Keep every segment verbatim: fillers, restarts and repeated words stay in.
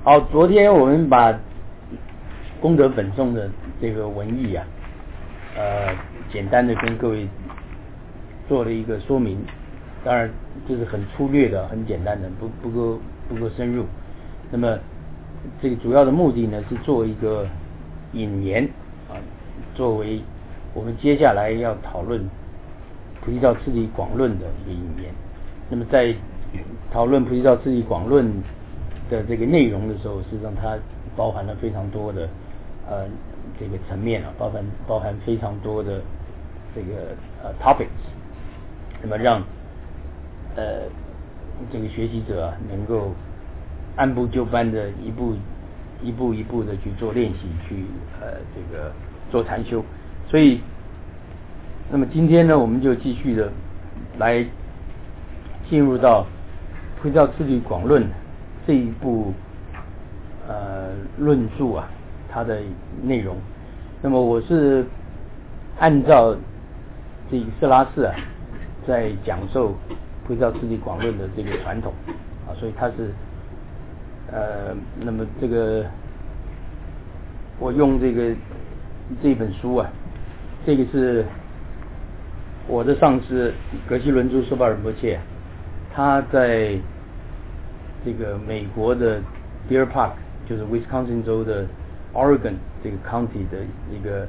好，昨天我们把功德本颂的这个文义啊，呃，简单的跟各位做了一个说明，当然这是很粗略的、很简单的，不不够不够深入。那么这个主要的目的呢，是做一个引言啊，作为我们接下来要讨论菩提道次第广论的一个引言。那么在讨论菩提道次第广论的这个内容的时候，实际上它包含了非常多的呃这个层面啊，包含包含非常多的这个呃 topics， 那么让呃这个学习者、啊、能够按部就班的一步一步一步的去做练习，去呃这个做禅修。所以，那么今天呢，我们就继续的来进入到菩提道次第广论这一部呃论述啊，它的内容。那么我是按照这个色拉氏啊在讲授菩提道次第广论的这个传统啊，所以他是呃，那么这个我用这个这本书啊，这个是我的上师格西伦珠梭巴仁波切，他在这个美国的 Deer Park， 就是 Wisconsin 州的 Oregon 这个 county 的一个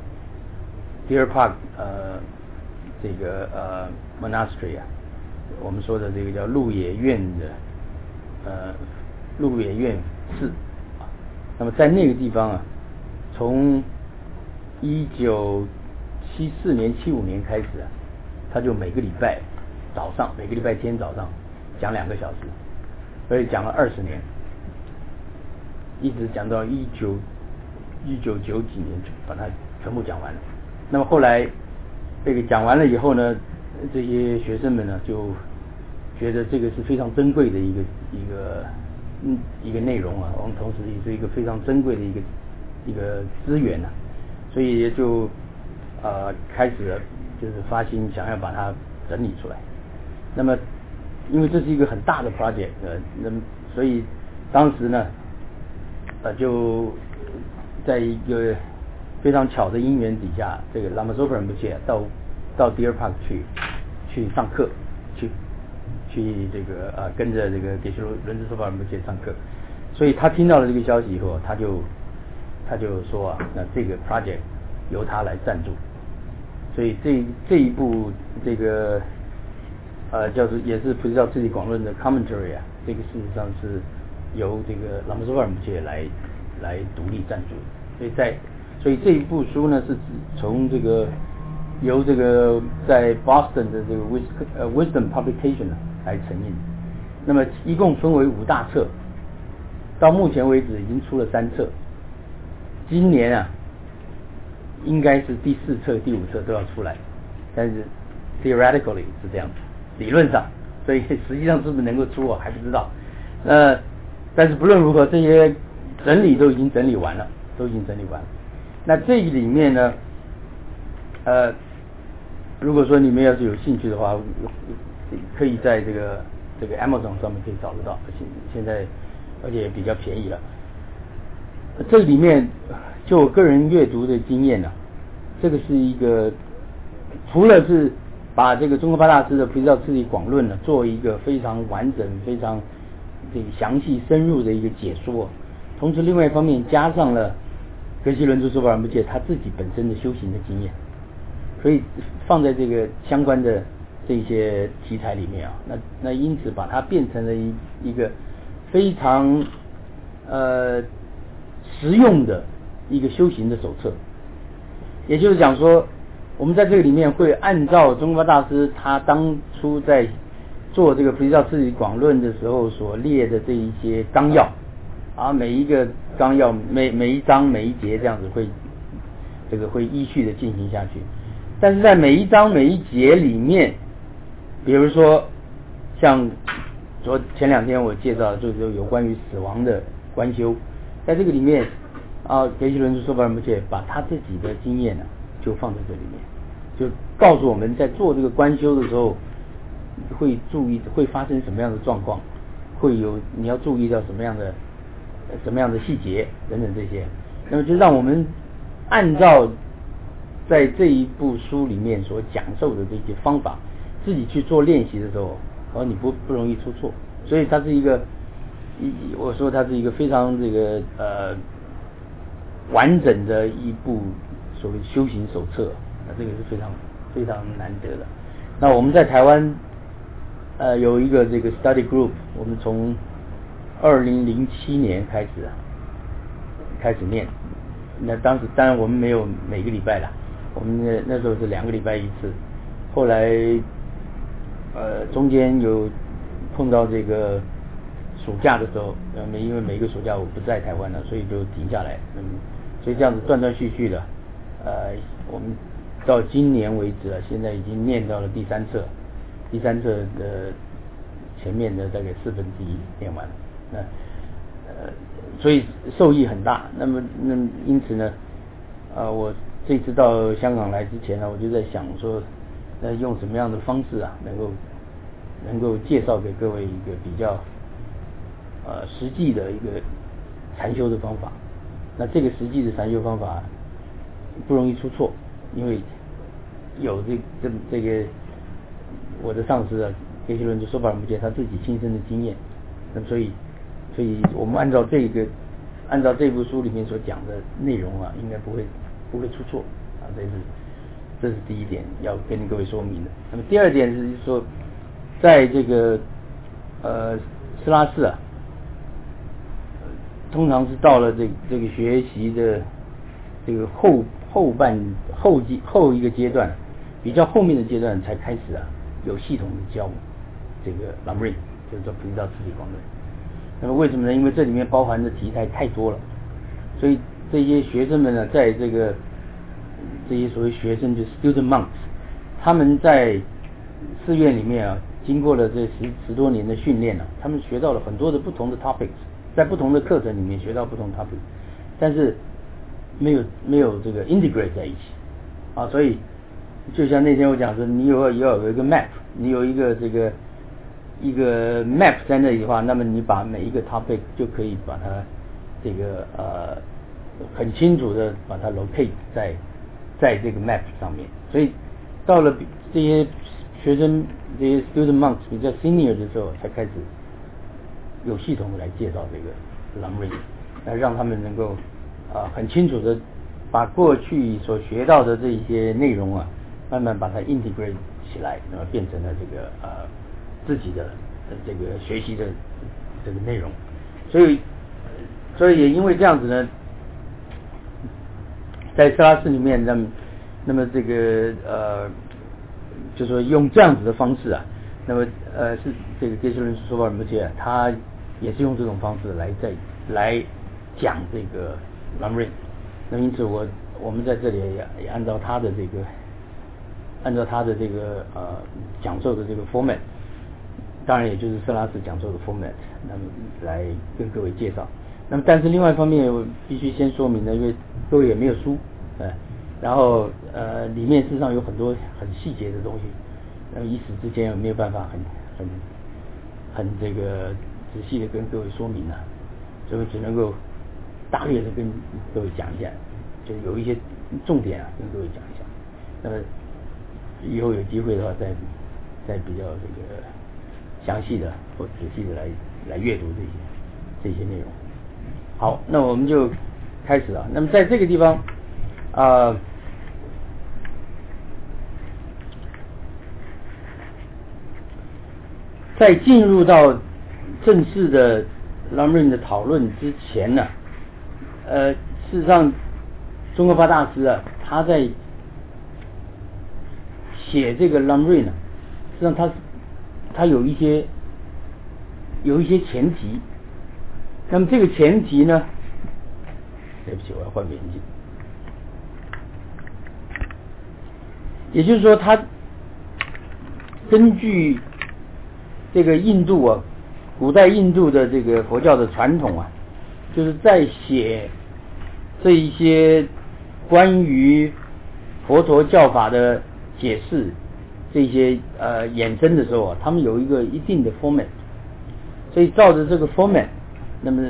Deer Park 呃这个呃 monastery 啊，我们说的这个叫鹿野苑的呃鹿野苑寺啊。那么在那个地方啊，从一九七四年七五年开始啊，他就每个礼拜早上每个礼拜天早上讲两个小时，所以讲了二十年，一直讲到一九一九九几年就把它全部讲完了。那么后来这个讲完了以后呢，这些学生们呢就觉得这个是非常珍贵的一个一个嗯一个内容啊，我们同时也是一个非常珍贵的一个一个资源啊，所以也就呃开始了就是发心想要把它整理出来。那么因为这是一个很大的 project， 呃，那么所以当时呢，呃，就在一个非常巧的因缘底下，这个拉玛梭巴仁波切到到 Deer Park 去去上课，去去这个呃跟着这个给修伦珠梭巴仁波切上课，所以他听到了这个消息以后，他就他就说啊，那这个 project 由他来赞助，所以这这一部这个。呃，叫做也是菩提道次第广论的 commentary 啊，这个事实上是由这个拉玛梭巴仁波切来来独立赞助，所以在所以这一部书呢是从这个由这个在 Boston 的这个 Wis 呃 Wisdom Publication 来承印，那么一共分为五大册，到目前为止已经出了三册，今年啊应该是第四册、第五册都要出来，但是 theoretically 是这样子。理论上，所以实际上是不是能够出我还不知道。呃，但是不论如何，这些整理都已经整理完了，都已经整理完了。那这个里面呢，呃，如果说你们要是有兴趣的话，可以在这个这个 Amazon 上面可以找得到，现现在而且也比较便宜了。这里面就我个人阅读的经验呢、啊，这个是一个除了是把这个中国八大师的菩提道次第广论呢，做一个非常完整、非常这个详细、深入的一个解说。同时，另外一方面加上了格西伦珠梭巴仁波切他自己本身的修行的经验，所以放在这个相关的这些题材里面啊，那那因此把它变成了一一个非常呃实用的一个修行的手册。也就是讲说，我们在这个里面会按照中国大师他当初在做这个菩提道次第广论的时候所列的这一些纲要啊，每一个纲要每每一章每一节这样子会这个会依序的进行下去。但是在每一章每一节里面，比如说像昨前两天我介绍的就是有关于死亡的观修，在这个里面啊，格西伦珠梭巴仁波切把他自己的经验呢、啊就放在这里面，就告诉我们在做这个观修的时候会注意会发生什么样的状况，会有你要注意到什么样的什么样的细节等等这些，那么就让我们按照在这一部书里面所讲授的这些方法，自己去做练习的时候，然后你不不容易出错。所以它是一个，一我说它是一个非常这个呃完整的一部所谓修行手册，那这个是非常非常难得的。那我们在台湾呃有一个这个 study group， 我们从二零零七年开始啊开始念，那当时当然我们没有每个礼拜啦，我们那那时候是两个礼拜一次，后来呃中间有碰到这个暑假的时候，呃因为每个暑假我不在台湾了，所以就停下来，嗯，所以这样子断断续续的，呃我们到今年为止啊，现在已经念到了第三册，第三册的前面的大概四分之一念完了，那呃所以受益很大。那么那么因此呢，呃我这次到香港来之前呢，我就在想说，那用什么样的方式啊，能够能够介绍给各位一个比较呃实际的一个禅修的方法。那这个实际的禅修方法不容易出错，因为有这这这个我的上司啊，叶希伦就说法尔木杰他自己亲身的经验，那么所以所以我们按照这个按照这部书里面所讲的内容啊，应该不会不会出错啊，这是这是第一点要跟各位说明的。那么第二点是说，在这个呃斯拉氏啊，通常是到了这这个学习的这个后后半后阶后一个阶段，比较后面的阶段才开始啊有系统的教这个 Lamrim， 就是说菩提道次第光论。那么为什么呢？因为这里面包含的题材太多了，所以这些学生们呢，在这个这些所谓学生就是 student monks， 他们在寺院里面啊，经过了这十十多年的训练啊，他们学到了很多的不同的 topics， 在不同的课程里面学到不同 topics， 但是没有没有这个 integrate 在一起啊，所以就像那天我讲说，你有要有一个 map， 你有一个这个一个 map 在那里的话，那么你把每一个 topic 就可以把它这个呃很清楚的把它 locate 在在这个 map 上面。所以到了这些学生这些 student monks 比较 senior 的时候，才开始有系统的来介绍这个 Lamrim， 来让他们能够啊、呃、很清楚的把过去所学到的这些内容啊，慢慢把它 integrate 起来，那么变成了这个呃自己的这个学习的这个内容。所以所以也因为这样子呢，在斯拉氏里面，那么那么这个呃就是说用这样子的方式啊，那么呃是这个叶希伦说法尔木杰他也是用这种方式来在来讲这个 Lamrim。那因此我我们在这里也也按照他的这个按照他的这个呃讲授的这个 format， 当然也就是色拉氏讲授的 format， 那么来跟各位介绍。那么但是另外一方面我必须先说明呢，因为各位也没有书，呃然后呃里面事实上有很多很细节的东西，那么一时之间也没有办法很很很这个仔细的跟各位说明啊，所以只能够大略的跟各位讲一下，就有一些重点啊跟各位讲一下。那么以后有机会的话再再比较这个详细的或仔细的来来阅读这些这些内容。好，那我们就开始了。那么在这个地方啊、呃，在进入到正式的 Lamrim 的讨论之前呢，呃，事实上宗喀巴大师啊，他在写这个 Lamrim 呢，实际上他他有一些有一些前提。那么这个前提呢，对不起，我要换眼镜。也就是说，他根据这个印度啊，古代印度的这个佛教的传统啊，就是在写这一些关于佛陀教法的解释这些呃衍生的时候啊，他们有一个一定的 format， 所以照着这个 format， 那么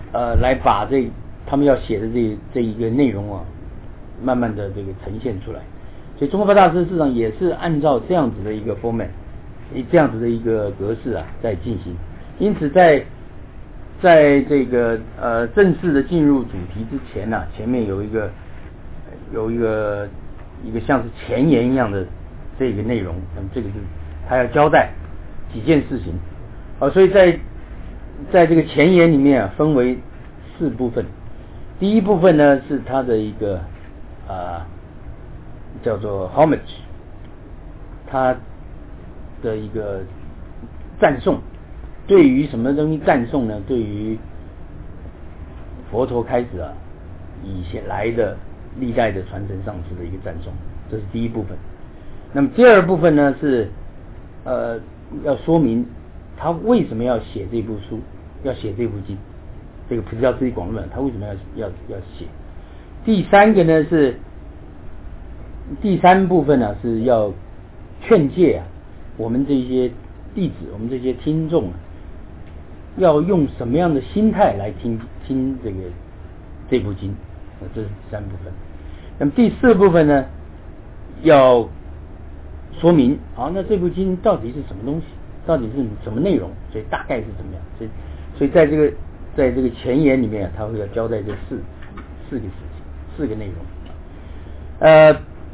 呃来把这他们要写的这这一个内容啊，慢慢的这个呈现出来。所以中国派大师市场也是按照这样子的一个 format， 这样子的一个格式啊在进行。因此在在这个呃正式的进入主题之前呢、啊，前面有一个有一个一个像是前言一样的这个内容，那么这个就是他要交代几件事情啊，所以在在这个前言里面啊，分为四部分。第一部分呢是他的一个啊叫做 homage， 他的一个赞颂。对于什么东西赞颂呢？对于佛陀开始啊，以前来的历代的传承上师的一个赞颂，这是第一部分。那么第二部分呢是呃要说明他为什么要写这部书，要写这部经，这个《菩提道次第广论》，他为什么要要要写？第三个呢是第三部分呢是要劝诫啊，我们这些弟子，我们这些听众啊，要用什么样的心态来听听这个这部经，这是第三部分。那么第四部分呢，要说明好，那这部经到底是什么东西，到底是什么内容，所以大概是怎么样。所以，所以在这个在这个前言里面，他会要交代这四四个事情，四个内容。呃。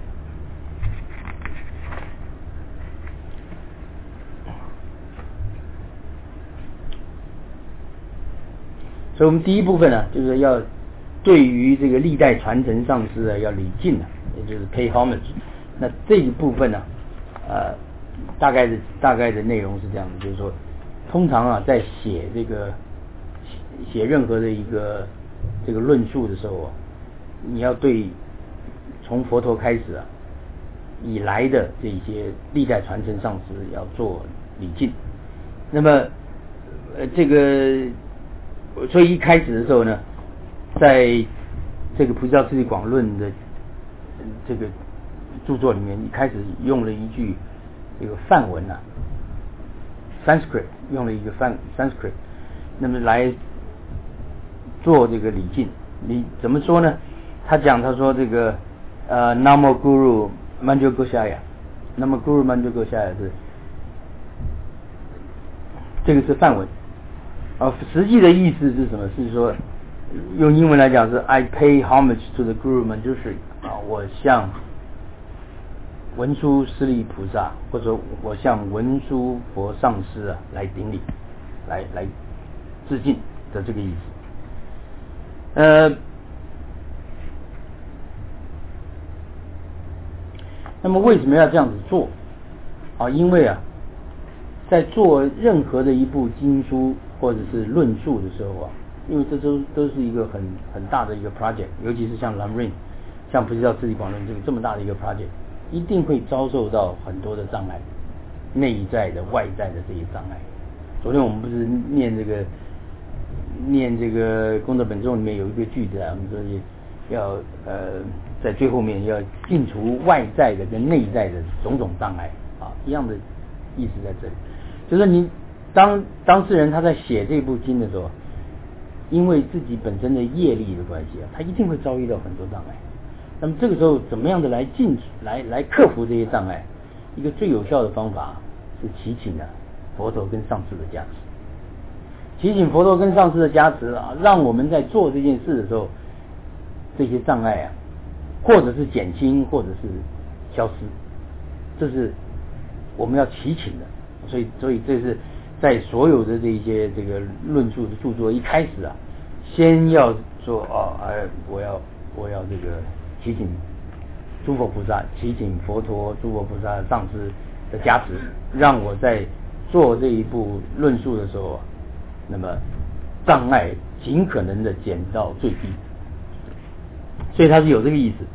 所以我们第一部分呢，就是要对于这个历代传承上师啊要礼敬啊，也就是 pay homage。那这一部分呢，呃，大概的大概的内容是这样的，就是说，通常啊在写这个写任何的一个这个论述的时候啊，你要对从佛陀开始啊以来的这些历代传承上师要做礼敬。那么呃这个。所以一开始的时候呢，在这个《菩提道次第广论》的这个著作里面，一开始用了一句这个梵文啊 ，Sanskrit， 用了一个梵 Sanskrit， 那么来做这个礼敬。你怎么说呢？他讲他说这个呃 Namo Guru Manjughosaya， Namo Guru Manjughosaya 是这个是梵文。啊，实际的意思是什么？是说，用英文来讲是 I pay homage to the Guru Manjushri 啊，我向文殊师利菩萨，或者我向文殊佛上师啊来顶礼，来来致敬的这个意思。呃，那么为什么要这样子做？啊，因为啊，在做任何的一部经书或者是论述的时候啊，因为这都都是一个很很大的一个 project， 尤其是像 Lamrim， 像《菩提道次第广论》这个这么大的一个 project， 一定会遭受到很多的障碍，内在的、外在的这些障碍。昨天我们不是念这个念这个功德本宗里面有一个句子啊，我们说要呃在最后面要尽除外在的跟内在的种种障碍啊，一样的意思在这里，就是你。当当事人他在写这部经的时候，因为自己本身的业力的关系啊，他一定会遭遇到很多障碍。那么这个时候怎么样的来进来来克服这些障碍？一个最有效的方法是祈请啊佛陀跟上师的加持。祈请佛陀跟上师的加持啊，让我们在做这件事的时候，这些障碍啊，或者是减轻，或者是消失，这是我们要祈请的。所以，所以这是。在所有的这一些这个论述的著作一开始啊，先要说哦，哎，我要我要这个祈请诸佛菩萨，祈请佛陀、诸佛菩萨上师的加持，让我在做这一部论述的时候，那么障碍尽可能的减到最低。所以它是有这个意思。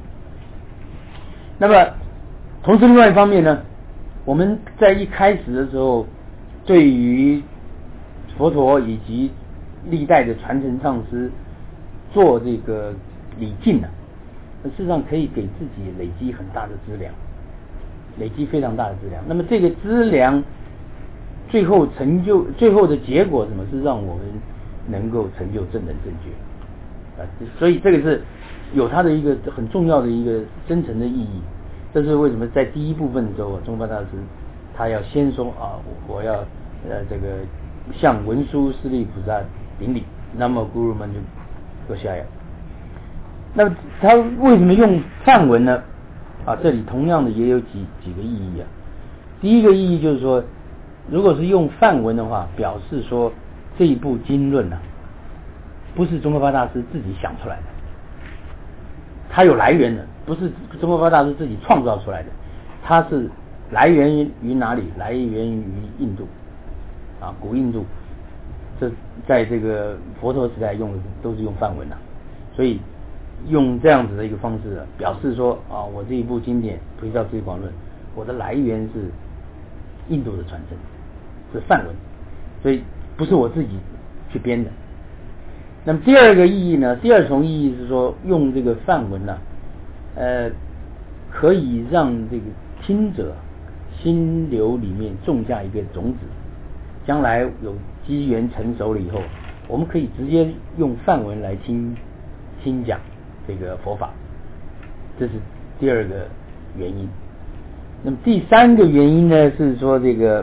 那么同时另外一方面呢，我们在一开始的时候。对于佛陀以及历代的传承上师做这个礼敬啊，事实上可以给自己累积很大的资粮，累积非常大的资粮。那么这个资粮最后成就最后的结果什么？是让我们能够成就正等正觉啊。所以这个是有它的一个很重要的一个深层的意义。这是为什么在第一部分的时候，宗喀巴大师他要先说啊，我要呃这个向文殊师利菩萨顶礼，那么 Guru Manju Gosaya。那么他为什么用梵文呢？啊，这里同样的也有几几个意义啊。第一个意义就是说，如果是用梵文的话，表示说这一部经论啊，不是宗喀巴大师自己想出来的，它有来源的，不是宗喀巴大师自己创造出来的，它是来源于哪里？来源于印度啊，古印度。这在这个佛陀时代用的都是用梵文啊，所以用这样子的一个方式、啊、表示说啊，我这一部经典《菩提道次第广论》，我的来源是印度的传承，是梵文，所以不是我自己去编的。那么第二个意义呢？第二重意义是说，用这个梵文呢、啊，呃，可以让这个听者心流里面种下一个种子，将来有机缘成熟了以后，我们可以直接用梵文来听听讲这个佛法，这是第二个原因。那么第三个原因呢，是说这个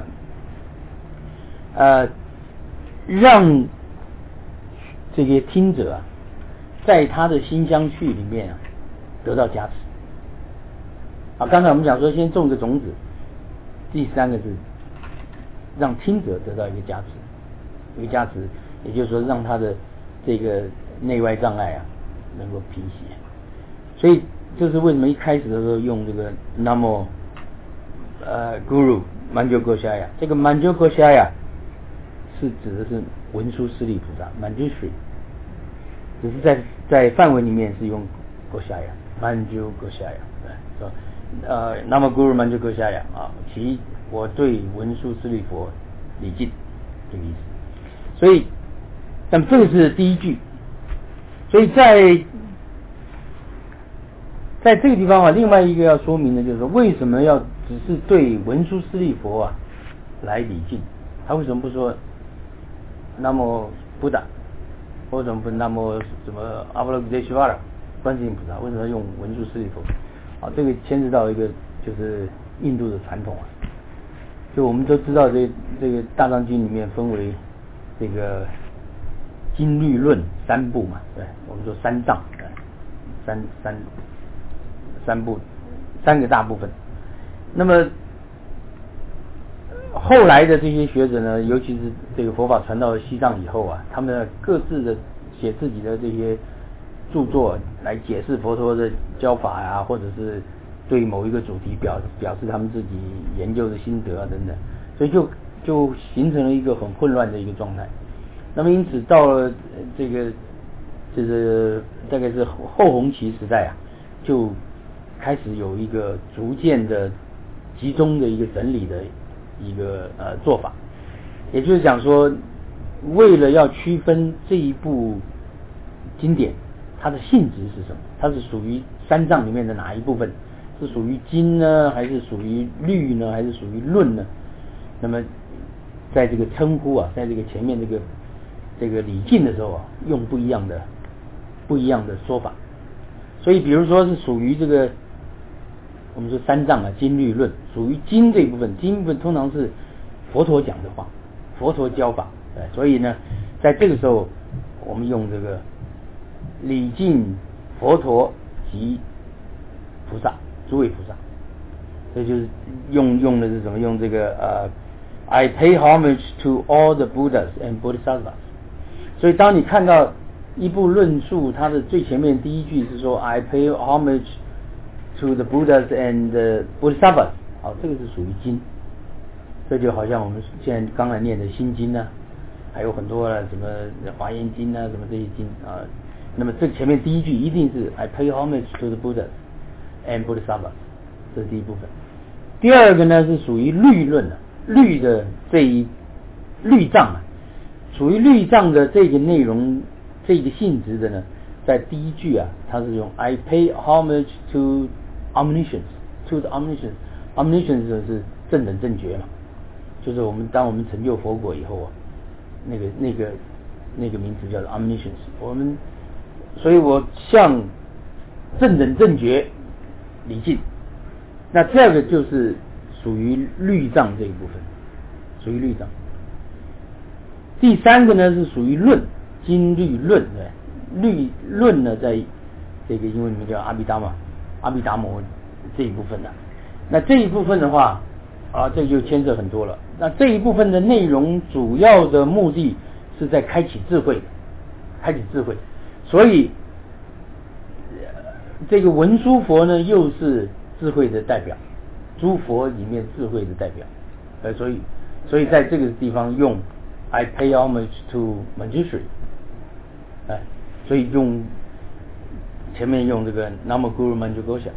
呃，让这些听者啊，在他的心相续里面啊，得到加持。啊，刚才我们讲说先种个种子，第三个是让听者得到一个加持，一个加持，也就是说让他的这个内外障碍啊能够平息。所以这是为什么一开始的时候用这个 Namo 呃 Guru Manju Gosaya， 这个 Manju Gosaya 是指的是文殊师利菩萨 Manjushri， 只是在在梵文里面是用 Gosaya Manju Gosaya， 对，说呃 Namo Guru Manju Gosaya 啊，其我对文殊师利佛礼敬，这个意思。所以那么这个是第一句。所以在在这个地方啊，另外一个要说明的就是说，为什么要只是对文殊师利佛啊来礼敬？他为什么不说那么布达，为什么不那么什么阿波罗迦希瓦拉观世音菩萨？为什么要用文殊师利佛？啊，这个牵涉到一个就是印度的传统啊。就我们都知道这这个大藏经里面分为这个经律论三部嘛，对，我们说三藏，对，三三三部，三个大部分。那么后来的这些学者呢，尤其是这个佛法传到西藏以后啊，他们各自的写自己的这些著作来解释佛陀的教法啊，或者是对某一个主题表表示他们自己研究的心得啊等等，所以就就形成了一个很混乱的一个状态。那么因此到了这个这个大概是后弘期时代啊，就开始有一个逐渐的集中的一个整理的一个呃做法，也就是讲说，为了要区分这一部经典它的性质是什么，它是属于三藏里面的哪一部分，是属于经呢，还是属于律呢，还是属于论呢？那么在这个称呼啊，在这个前面这个这个礼敬的时候啊，用不一样的不一样的说法。所以比如说是属于这个我们说三藏啊，经律论，属于经这一部分，经部分通常是佛陀讲的话，佛陀教法，对，所以呢，在这个时候我们用这个礼敬佛陀及菩萨，诸位菩萨，所以就是用用的是什么？用这个呃 I pay homage to all the Buddhas and Bodhisattvas。所以当你看到一部论述，它的最前面第一句是说 I pay homage to the Buddhas and the Bodhisattvas， 好，这个是属于经。这就好像我们现在刚才念的心经啊，还有很多什么华严经啊，什么这些经啊。那么这前面第一句一定是 I pay homage to the Buddhas and Bodhisattvas， 这是第一部分。第二个呢是属于律论的，律的这一律藏啊，属于律藏的这个内容，这个性质的呢，在第一句啊，它是用 I pay homage to omniscience to the omniscience omniscience 是正等正觉嘛，就是我们当我们成就佛果以后啊，那个那个那个名词叫做 omniscience。我们，所以我向正等正觉礼敬。那这个就是属于律藏这一部分，属于律藏。第三个呢是属于论，经律论，对，律论呢在这个英文里面叫阿毗达摩，阿毗达摩这一部分的。那这一部分的话啊，这就牵涉很多了。那这一部分的内容主要的目的是在开启智慧，开启智慧。所以这个文殊佛呢又是智慧的代表，诸佛里面智慧的代表。呃，所以所以在这个地方用 I pay homage to Manjushri， 哎，所以用前面用这个 Nama Guru Manjughosha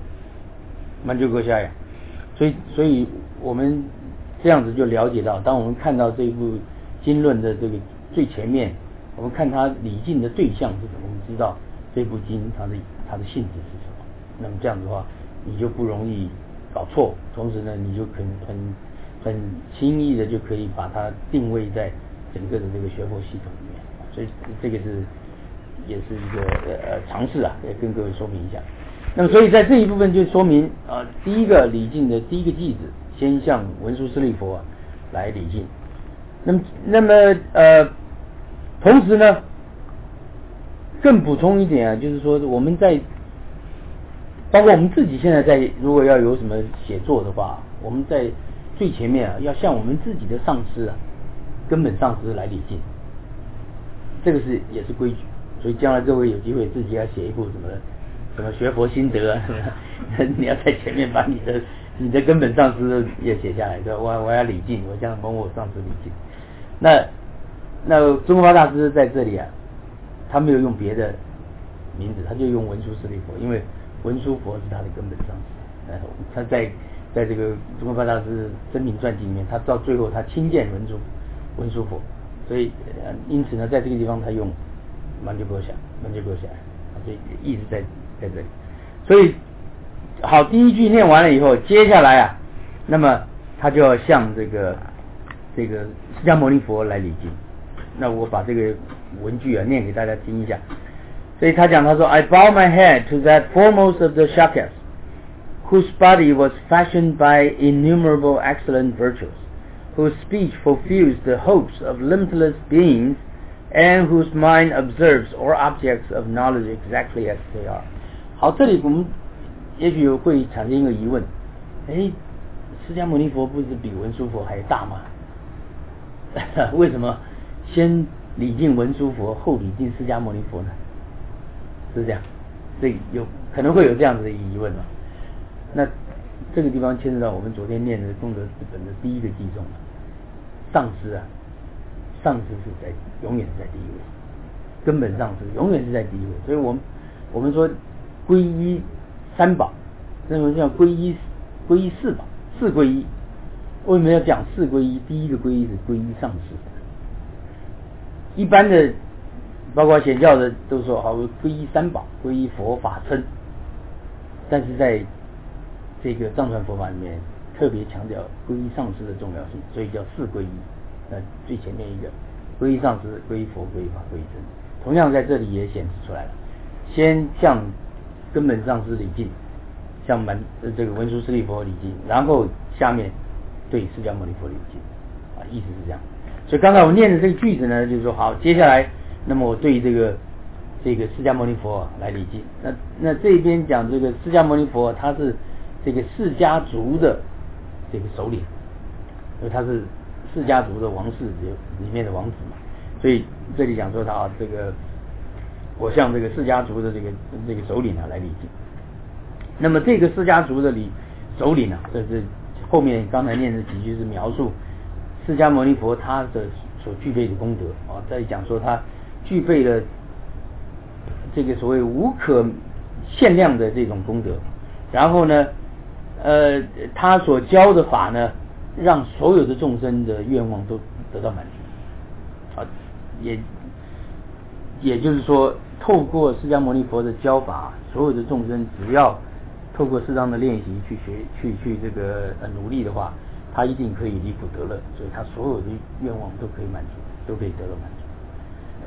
Manjughosha 呀，所以所以我们这样子就了解到，当我们看到这部经论的这个最前面，我们看它礼敬的对象是什么，我们知道这部经它的它的性质是什么。那么这样子的话，你就不容易搞错，同时呢，你就可很很轻易的就可以把它定位在整个的这个学佛系统里面。所以这个是也是一个呃尝试啊，也跟各位说明一下。那么所以在这一部分就说明啊、呃，第一个礼敬的第一个弟子，先向文殊师利佛、啊、来礼敬。那么那么呃，同时呢，更补充一点啊，就是说我们在包括我们自己现在在如果要有什么写作的话，我们在最前面啊，要向我们自己的上师啊，根本上师来礼敬，这个是也是规矩。所以将来各位有机会自己要写一部什么什么学佛心得啊，你要在前面把你的你的根本上师也写下来，说我我要礼敬，我向某某上师礼敬。那那宗喀巴大师在这里啊，他没有用别的名字，他就用文殊师利佛，因为文殊佛是他的根本上师。呃，他在在这个宗喀巴大师生平传记里面，他到最后他亲见文殊文殊佛，所以呃因此呢，在这个地方他用曼鸠波夏，曼鸠波夏，所以意思在在这里。所以好，第一句念完了以后，接下来啊，那么他就要向这个这个释迦牟尼佛来礼敬。那我把这个文句啊念给大家听一下。所以他讲，他说 I bow my head to that foremost of the Shakyas, whose body was fashioned by innumerable excellent virtues, whose speech fulfills the hopes of limitless beings, and whose mind observes all objects of knowledge exactly as they are. 好，这里我们也许会产生一个疑问，哎，释迦牟尼佛不是比文殊佛还大吗？为什么先礼敬文殊佛，后礼敬释迦牟尼佛呢？是这样，这有可能会有这样子的疑问嘛？那这个地方牵涉到我们昨天念的功德之本的第一个偈颂，上师啊，上师是在永远是在第一位，根本上师永远是在第一位。所以我们我们说皈依三宝，那么叫皈依皈依四宝，四皈依。为什么要讲四皈依？第一个皈依是皈依上师。一般的包括显教的都说好皈依三宝，皈依佛法僧，但是在这个藏传佛法里面特别强调皈依上师的重要性，所以叫四皈依。那最前面一个皈依上师，皈依佛，皈依法，皈依僧，同样在这里也显示出来了。先向根本上师礼敬，向满这个文殊师利佛礼敬，然后下面对释迦牟尼佛礼敬，啊，意思是这样。所以刚才我念的这个句子呢，就是说好，接下来那么我对这个这个释迦牟尼佛来礼敬。那那这边讲这个释迦牟尼佛，他是这个释迦族的这个首领，因为他是释迦族的王室里面的王子嘛，所以这里讲说他啊，这个我向这个释迦族的这个这个首领啊来礼敬。那么这个释迦族的礼首领啊，这是后面刚才念的几句是描述释迦牟尼佛他的所具备的功德啊，在讲说他具备了这个所谓无可限量的这种功德，然后呢，呃，他所教的法呢，让所有的众生的愿望都得到满足啊，也也就是说，透过释迦牟尼佛的教法，所有的众生只要透过适当的练习去学去去这个呃努力的话，他一定可以离苦得乐，所以他所有的愿望都可以满足，都可以得到满足。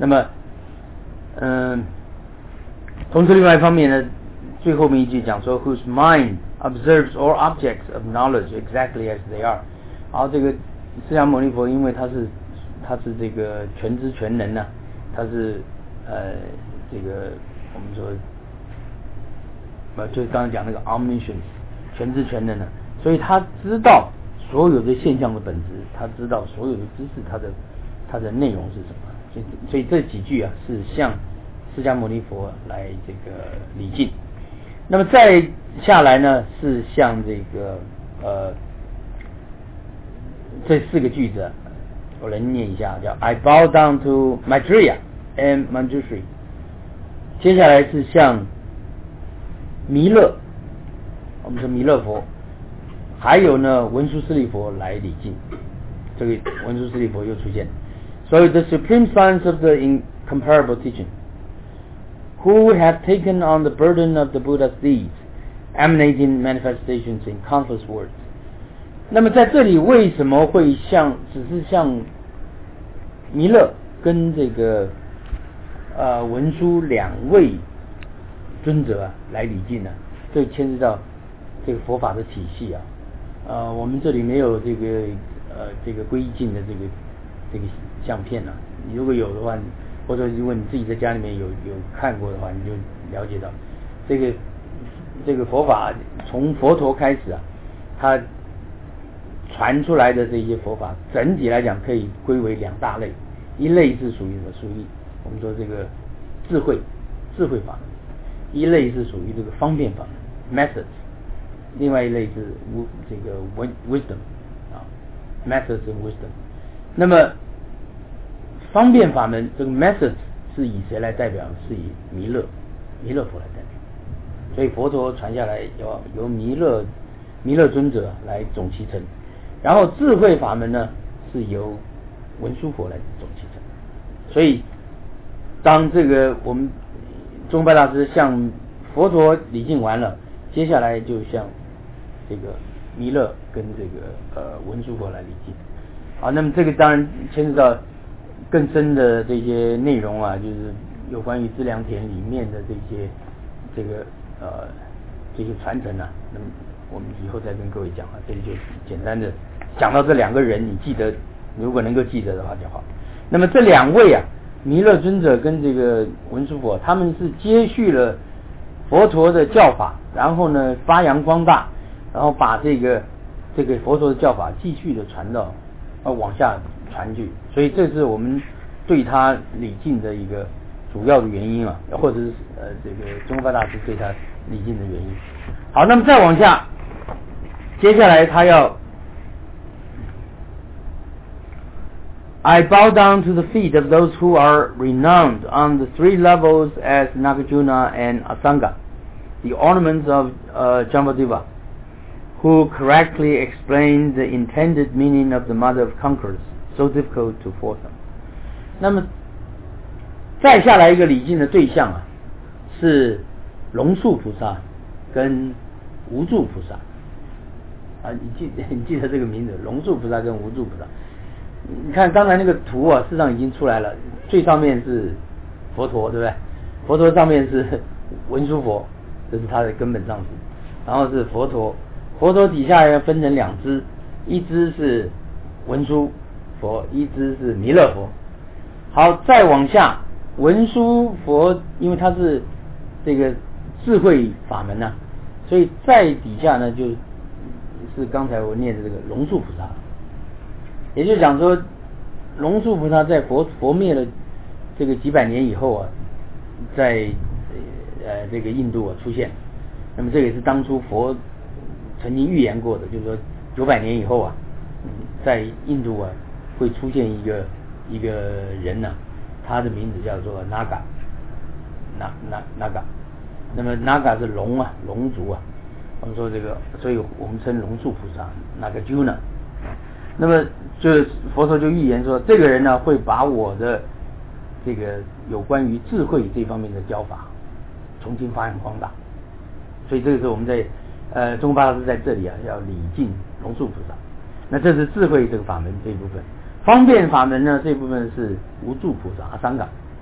那么，嗯、呃，同时另外一方面呢，最后面一句讲说 ，whose mind observes all objects of knowledge exactly as they are。然后这个释迦牟尼佛，因为他是他是这个全知全能呢、啊，他是呃这个我们说。呃，就是刚才讲那个 omniscience， 全知全能的，所以他知道所有的现象的本质，他知道所有的知识，它的它的内容是什么。所以，所以这几句啊，是向释迦牟尼佛来这个礼敬。那么再下来呢，是向这个呃这四个句子、啊，我来念一下，叫 I bow down to Maitreya and Manjushri。接下来是向弥勒，我们说弥勒佛，还有呢文殊师利佛来礼敬，这个文殊师利佛又出现。所以 the supreme science of the incomparable teaching, who have taken on the burden of the Buddha's deeds, emanating manifestations in countless words。那么在这里为什么会像只是像弥勒跟这个呃文殊两位尊者啊来礼敬呢、啊？这牵涉到这个佛法的体系啊。呃，我们这里没有这个呃这个归敬的这个这个相片啊。如果有的话，或者如果你自己在家里面有有看过的话，你就了解到这个这个佛法从佛陀开始啊，它传出来的这些佛法，整体来讲可以归为两大类，一类是属于什么？属于我们说这个智慧智慧法门，一类是属于这个方便法门 methods， 另外一类是这个 wisdom 啊 methods and wisdom。那么方便法门这个 methods 是以谁来代表？是以弥勒弥勒佛来代表。所以佛陀传下来由由弥勒弥勒尊者来总其成，然后智慧法门呢是由文殊佛来总其成。所以当这个我们宗派大师向佛陀礼敬完了，接下来就向这个弥勒跟这个呃文殊佛来礼敬。好，那么这个当然牵涉到更深的这些内容啊，就是有关于资粮田里面的这些这个呃这些传承啊，那么我们以后再跟各位讲啊，这里就简单的讲到这两个人，你记得如果能够记得的话就好。那么这两位啊，弥勒尊者跟这个文殊佛，他们是接续了佛陀的教法，然后呢发扬光大，然后把这个这个佛陀的教法继续的传到呃往下传去，所以这是我们对他礼敬的一个主要的原因啊，或者是呃这个宗派大师对他礼敬的原因。好，那么再往下，接下来他要 I bow down to the feet of those who are renowned on the three levels as Nagarjuna and Asanga, the ornaments of uh, Jambudeva, who correctly explain the intended meaning of the Mother of Conquerors, so difficult to fathom. 那么再下来一个礼敬的对象啊，是龙树菩萨跟无住菩萨啊，你记你记得这个名字，龙树菩萨跟无住菩萨。你看刚才那个图啊，事实上已经出来了，最上面是佛陀，对不对？佛陀上面是文殊佛，这是他的根本上师，然后是佛陀，佛陀底下要分成两支，一支是文殊佛，一支是弥勒佛。好，再往下，文殊佛因为他是这个智慧法门啊，所以在底下呢就是刚才我念的这个龙树菩萨。也就是讲说，龙树菩萨在佛佛灭了这个几百年以后啊，在呃这个印度啊出现，那么这也是当初佛曾经预言过的，就是说九百年以后啊，在印度啊会出现一个一个人呢、啊，他的名字叫做 Naga， 那那 Naga， 那么 Naga 是龙啊，龙族啊，我们说这个，所以我们称龙树菩萨 Nagarjuna。那么就是佛陀就预言说，这个人呢会把我的这个有关于智慧这方面的教法重新发扬光大，所以这个时候我们在呃宗派大师在这里啊要礼敬龙树菩萨。那这是智慧这个法门这一部分，方便法门呢这一部分是无住菩萨阿桑嘎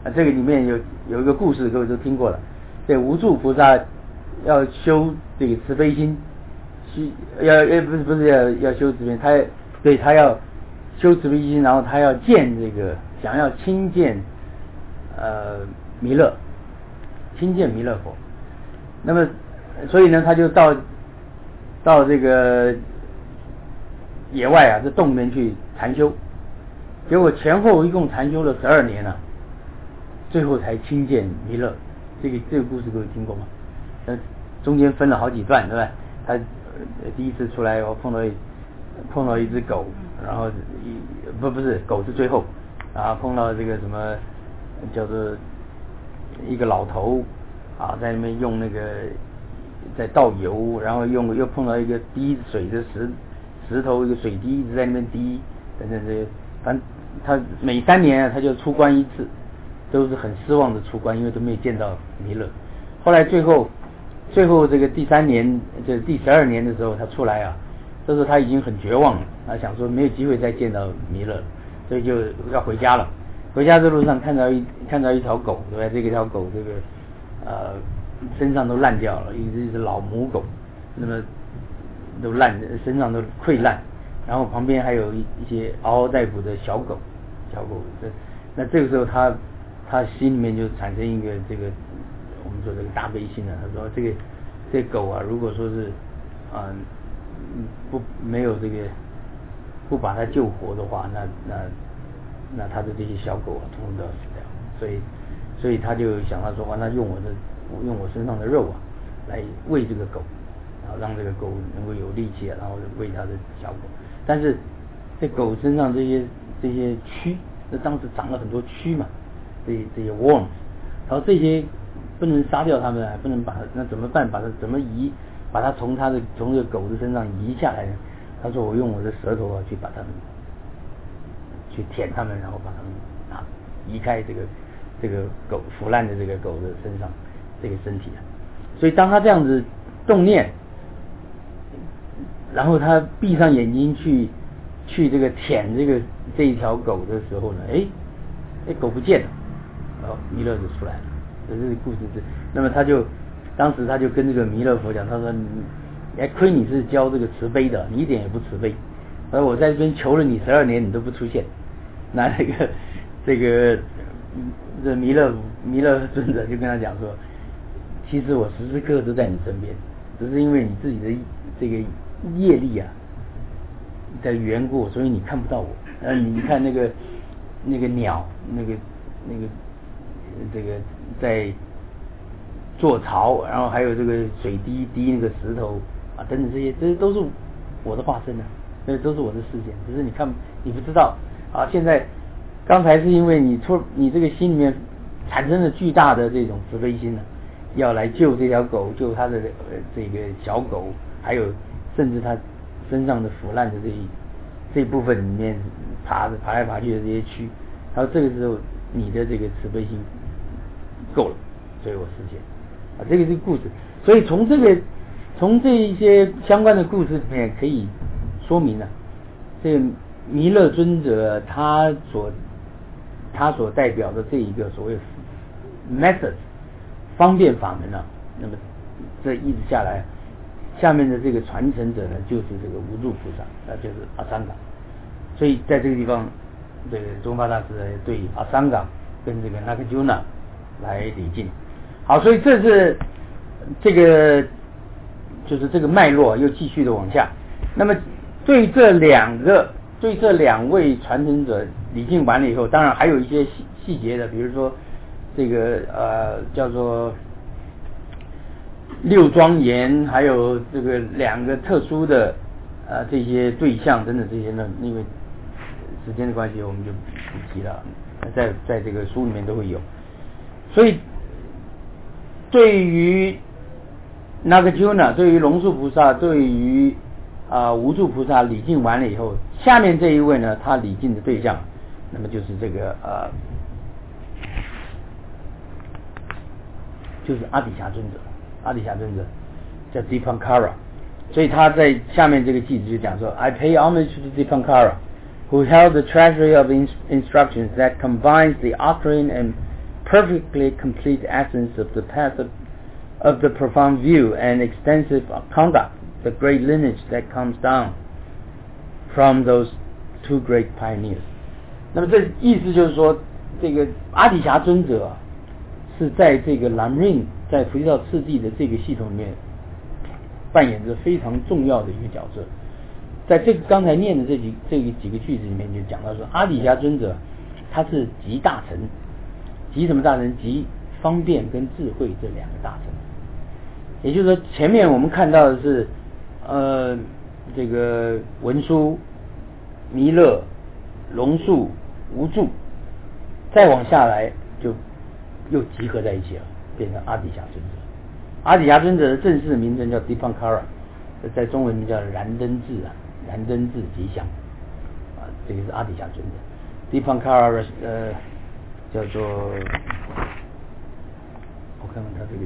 啊，这个里面有有一个故事，各位都听过了。这无住菩萨要修这个慈悲心，需要要不是不是要要修慈悲，他对他要修慈悲心，然后他要见这个想要亲见呃弥勒，亲见弥勒佛。那么所以呢，他就到到这个野外啊，这洞里面去禅修，结果前后一共禅修了十二年啊，最后才亲见弥勒。这个这个故事各位听过吗？呃，中间分了好几段，对吧？他、呃、第一次出来我碰到一碰到一只狗，然后一不不是狗是最后，然后碰到这个什么叫做一个老头啊，在那边用那个在倒油，然后用又碰到一个滴水的石石头，一个水滴一直在那边滴，等等这些，反正他每三年啊他就出关一次，都是很失望的出关，因为都没有见到弥勒。后来最后最后这个第三年，就是第十二年的时候，他出来啊，这时候他已经很绝望了，他想说没有机会再见到弥勒，所以就要回家了。回家的路上看到一看到一条狗，对吧？这个条狗这个呃身上都烂掉了，一只一只老母狗，那么都烂，身上都溃烂，然后旁边还有一一些嗷嗷待哺的小狗，小狗。这那这个时候他他心里面就产生一个这个我们说这个大悲心了。他说这个这个狗啊，如果说是啊、呃、不没有这个不把它救活的话，那那那他的这些小狗啊，统统都要死掉。所以所以他就想到说，哇，那用我的用我身上的肉啊，来喂这个狗，然后让这个狗能够有力气，然后喂它的小狗。但是这狗身上这些这些蛆，那当时长了很多蛆嘛，这这些 worms， 然后这些不能杀掉它们，还不能把它，那怎么办？把它怎么移？把它从它的从这个狗的身上移下来呢？他说我用我的舌头啊去把它们去舔它们，然后把它们啊移开这个这个狗腐烂的这个狗的身上这个身体啊。所以当他这样子动念，然后他闭上眼睛去去这个舔这个这一条狗的时候呢，哎哎狗不见了，哦弥勒就出来了。这是故事是，那么他就当时他就跟这个弥勒佛讲，他说哎亏你是教这个慈悲的，你一点也不慈悲，而我在这边求了你十二年，你都不出现。那这个这个这弥勒弥勒尊者就跟他讲说，其实我时时刻刻都在你身边，只是因为你自己的这个业力啊的缘故，所以你看不到我。呃，你看那个那个鸟，那个那个这个在做巢，然后还有这个水滴滴那个石头啊等等，这些这些都是我的化身啊，那都是我的事件，只是你看你不知道啊。现在刚才是因为你出你这个心里面产生了巨大的这种慈悲心呢、啊，要来救这条狗，救它的呃这个小狗，还有甚至它身上的腐烂的这一这一部分里面爬着爬来爬去的这些蛆，然后这个时候你的这个慈悲心够了，所以我实现啊，这个是故事。所以从这个从这一些相关的故事里面可以说明了、啊，这个弥勒尊者他所他所代表的这一个所谓 method 方便法门啊，那么这一直下来，下面的这个传承者呢，就是这个无住菩萨，那就是阿桑嘎。所以在这个地方，这个宗喀大师对阿桑嘎跟这个那克鸠那来礼敬。好，所以这是这个就是这个脉络又继续的往下。那么对这两个对这两位传承者礼敬完了以后，当然还有一些细细节的，比如说这个呃叫做六庄严，还有这个两个特殊的呃这些对象等等这些呢，因为时间的关系我们就不提了，在在这个书里面都会有。所以对于那个鸠那，对于龙树菩萨，对于啊、呃、无住菩萨礼敬完了以后，下面这一位呢，他礼敬的对象，那么就是这个呃就是阿底峡尊者。阿底峡尊者叫 Dipankara， 所以他在下面这个句子就讲说 I pay homage to Dipankara who held the treasury of instructions that combines the octrine and perfectly complete essence of the path of, of the profound view and extensive conduct, the great lineage that comes down from those two great pioneers. 那么这意思就是说，这个阿底峡尊者、啊、是在这个南印在菩提道次第的这个系统里面扮演着非常重要的一个角色。在这个刚才念的这几这个几个句子里面就讲到说，阿底峡尊者他是集大成，集什么大成？集方便跟智慧这两个大成。也就是说，前面我们看到的是呃这个文殊、弥勒、龙树、无住，再往下来就又集合在一起了，变成阿底峡尊者。阿底峡尊者的正式名称叫 Dipankara， 在中文名叫燃灯智啊，燃灯智吉祥啊，这个是阿底峡尊者。Dipankara 呃叫做，我看看他这个，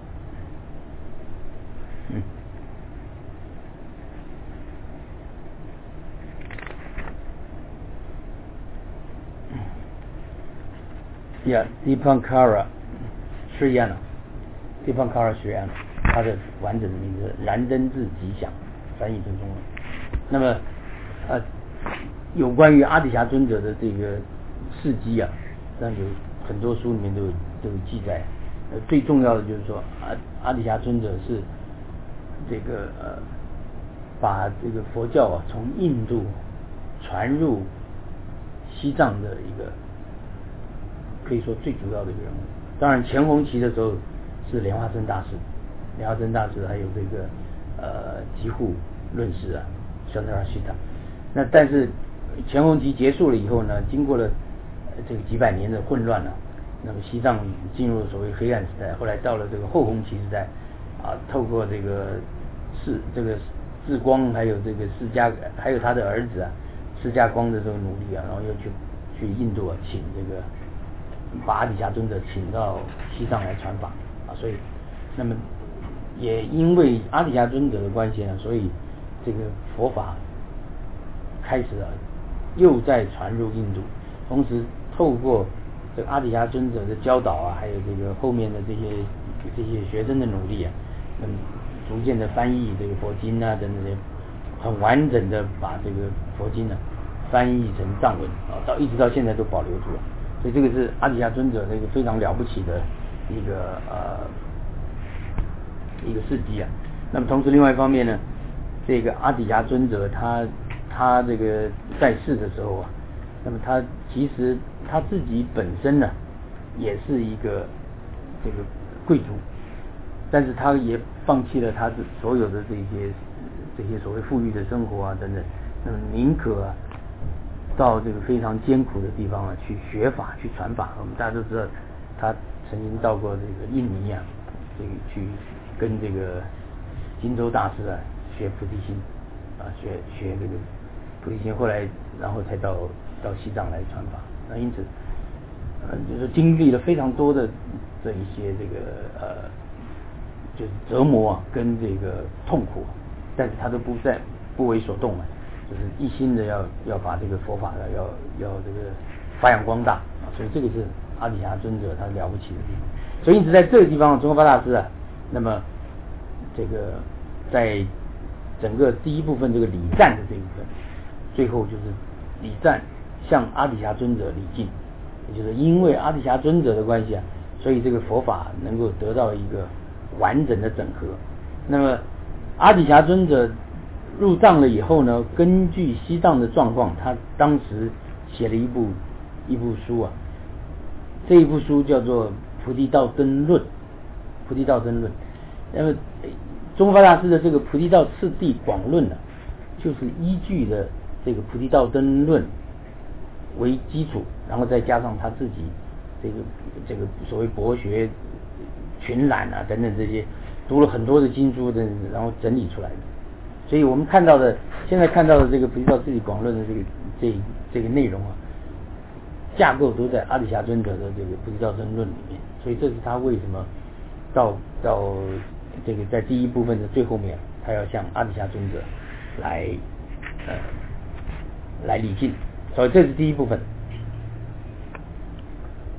嗯。Yeah, Dipankara Shriyana, Dipankara Shriyana， 它的完整的名字燃灯智吉祥，翻译成中文。那么，呃，有关于阿底峡尊者的这个事迹啊，那有很多书里面都有都有记载。呃，最重要的就是说，阿阿底峡尊者是这个呃，把这个佛教啊从印度传入西藏的一个。可以说最主要的一个人物。当然前弘期的时候是莲花生大师，莲花生大师还有这个呃吉护论师啊，香德拉西塔。那但是前弘期结束了以后呢，经过了这个几百年的混乱了、啊，那么西藏进入了所谓黑暗时代。后来到了这个后弘期时代啊，透过这个释这个智光还有这个释迦还有他的儿子啊释迦光的这个努力啊，然后又去去印度啊请这个。把阿底峡尊者请到西藏来传法啊，所以那么也因为阿底峡尊者的关系呢，所以这个佛法开始了又在传入印度，同时透过这个阿底峡尊者的教导啊，还有这个后面的这些这些学生的努力啊，那么逐渐的翻译这个佛经啊等等这些，很完整的把这个佛经呢、啊、翻译成藏文啊，到一直到现在都保留住了。所以这个是阿底峡尊者这个非常了不起的一个呃一个事迹啊。那么同时另外一方面呢，这个阿底峡尊者他他这个在世的时候啊，那么他其实他自己本身呢也是一个这个贵族，但是他也放弃了他的所有的这些这些所谓富裕的生活啊等等，那么宁可啊到这个非常艰苦的地方啊，去学法、去传法。我们大家都知道，他曾经到过这个印尼啊，这个去跟这个金州大师啊学菩提心啊，学学这个菩提心，后来然后才到到西藏来传法。那因此，呃，就是经历了非常多的这一些这个呃，就是折磨啊，跟这个痛苦，但是他都不在不为所动啊。就是一心的要要把这个佛法的要要这个发扬光大啊，所以这个是阿底峡尊者他了不起的地方。所以因此在这个地方，宗喀巴大师啊，那么这个在整个第一部分这个礼赞的这一部分，最后就是礼赞向阿底峡尊者礼敬，也就是因为阿底峡尊者的关系啊，所以这个佛法能够得到一个完整的整合。那么阿底峡尊者入藏了以后呢，根据西藏的状况，他当时写了一部一部书啊，这一部书叫做《菩提道灯论》。菩提道灯论，那么宗喀巴大师的这个《菩提道次第广论》呢，就是依据的这个《菩提道灯论》为基础，然后再加上他自己这个这个所谓博学群览啊等等这些，读了很多的经书的，然后整理出来的。所以我们看到的，现在看到的这个《菩提道次第广论》的这个这这个内容啊，架构都在阿底峡尊者的这个《菩提道灯论》里面。所以这是他为什么到到这个在第一部分的最后面，他要向阿底峡尊者来呃来礼敬。所以这是第一部分。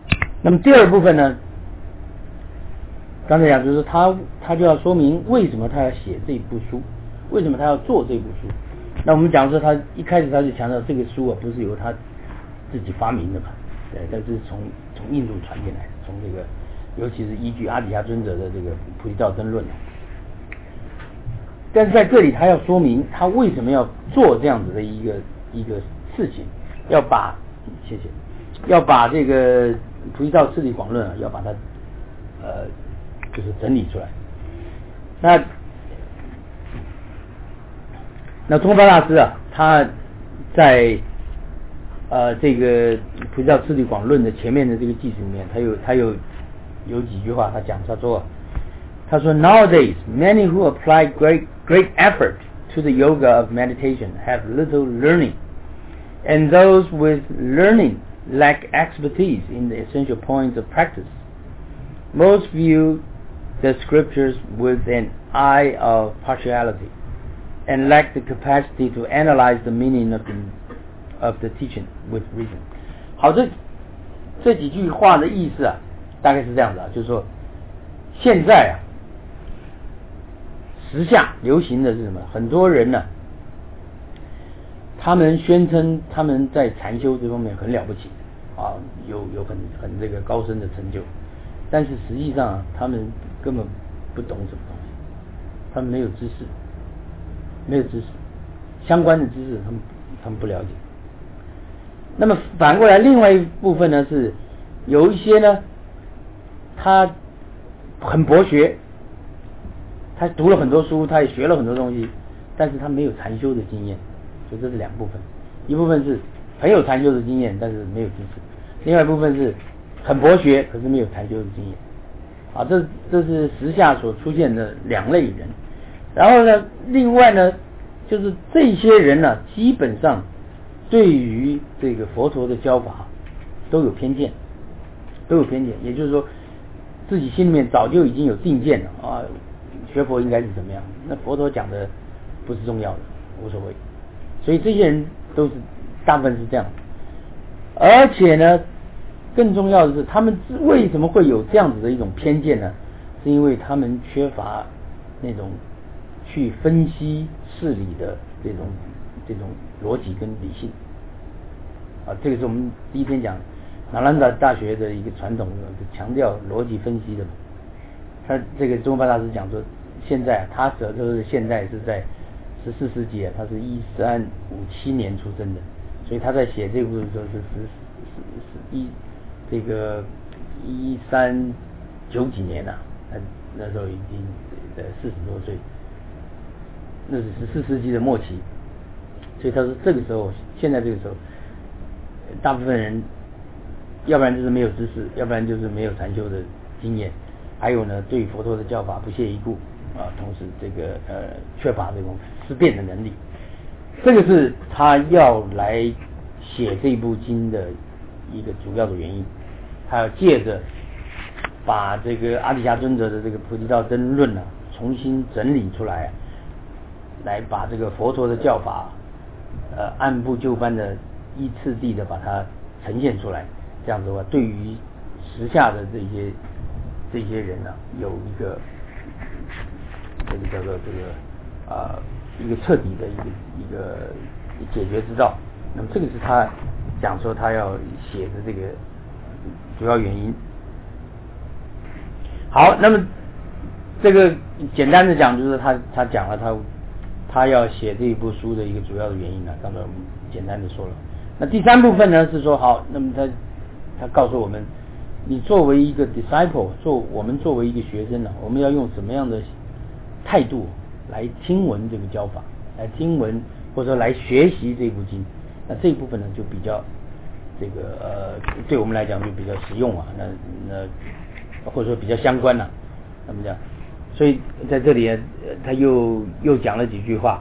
那么第二部分呢，刚才讲就是他他就要说明为什么他要写这部书，为什么他要做这部书。那我们讲说他一开始他就强调这个书啊不是由他自己发明的嘛，对，但是从从印度传进来的，从这个尤其是依据阿底峡尊者的这个菩提道灯论。但是在这里他要说明他为什么要做这样子的一个一个事情，要把谢谢要把这个菩提道次第广论啊，要把它呃就是整理出来。那那宗喀巴大师啊，他在呃这个菩提道次第广论的前面的这个记述里面，他有他有有几句话，他讲他说他说 Nowadays many who apply great great effort to the yoga of meditation have little learning, and those with learning lack expertise in the essential points of practice. Most view the scriptures with an eye of partiality and lack the capacity to analyze the meaning of the of the teaching with reason. 好，这这几句话的意思啊，大概是这样子啊，就是说，现在啊，时下流行的是什么？很多人呢、啊，他们宣称他们在禅修这方面很了不起啊，有有很很这个高深的成就，但是实际上、啊、他们根本不懂什么东西，他们没有知识，没有知识，相关的知识他们他们不了解。那么反过来，另外一部分呢是有一些呢，他很博学，他读了很多书，他也学了很多东西，但是他没有禅修的经验，所以这是两部分。一部分是很有禅修的经验，但是没有知识；另外一部分是很博学，可是没有禅修的经验。啊，这这是时下所出现的两类人。然后呢，另外呢，就是这些人呢，基本上对于这个佛陀的教法都有偏见，都有偏见。也就是说，自己心里面早就已经有定见了啊，学佛应该是怎么样？那佛陀讲的不是重要的，无所谓。所以这些人都是大部分是这样。而且呢，更重要的是，他们为什么会有这样子的一种偏见呢？是因为他们缺乏那种去分析事理的这种这种逻辑跟理性。啊，这个是我们第一天讲纳兰达大学的一个传统，强调逻辑分析的。他这个宗喀巴大师讲说，现在他指的是现在是在十四世纪啊，他是一三五七年出生的，所以他在写这部的时候是十十一这个一三九几年啊，他那时候已经呃四十多岁，那是十四世纪的末期，所以他说这个时候，现在这个时候，大部分人要不然就是没有知识，要不然就是没有禅修的经验，还有呢，对佛陀的教法不屑一顾啊，同时这个呃缺乏这种思辨的能力，这个是他要来写这部经的一个主要的原因。他要借着把这个阿底峡尊者的这个菩提道灯论啊重新整理出来，来把这个佛陀的教法呃按部就班的依次第的把它呈现出来，这样子的话，对于时下的这些这些人呢、啊，有一个这个叫做这个啊、呃、一个彻底的一个一个解决之道。那么这个是他讲说他要写的这个主要原因。好，那么这个简单的讲，就是他他讲了他他要写这一部书的一个主要的原因呢，刚才我们简单的说了。那第三部分呢是说，好，那么他他告诉我们，你作为一个 disciple， 做我们作为一个学生呢，我们要用什么样的态度来听闻这个教法，来听闻或者说来学习这部经。那这一部分呢就比较这个呃对我们来讲就比较实用啊，那那或者说比较相关了、啊，那么这样，所以在这里、呃、他又又讲了几句话。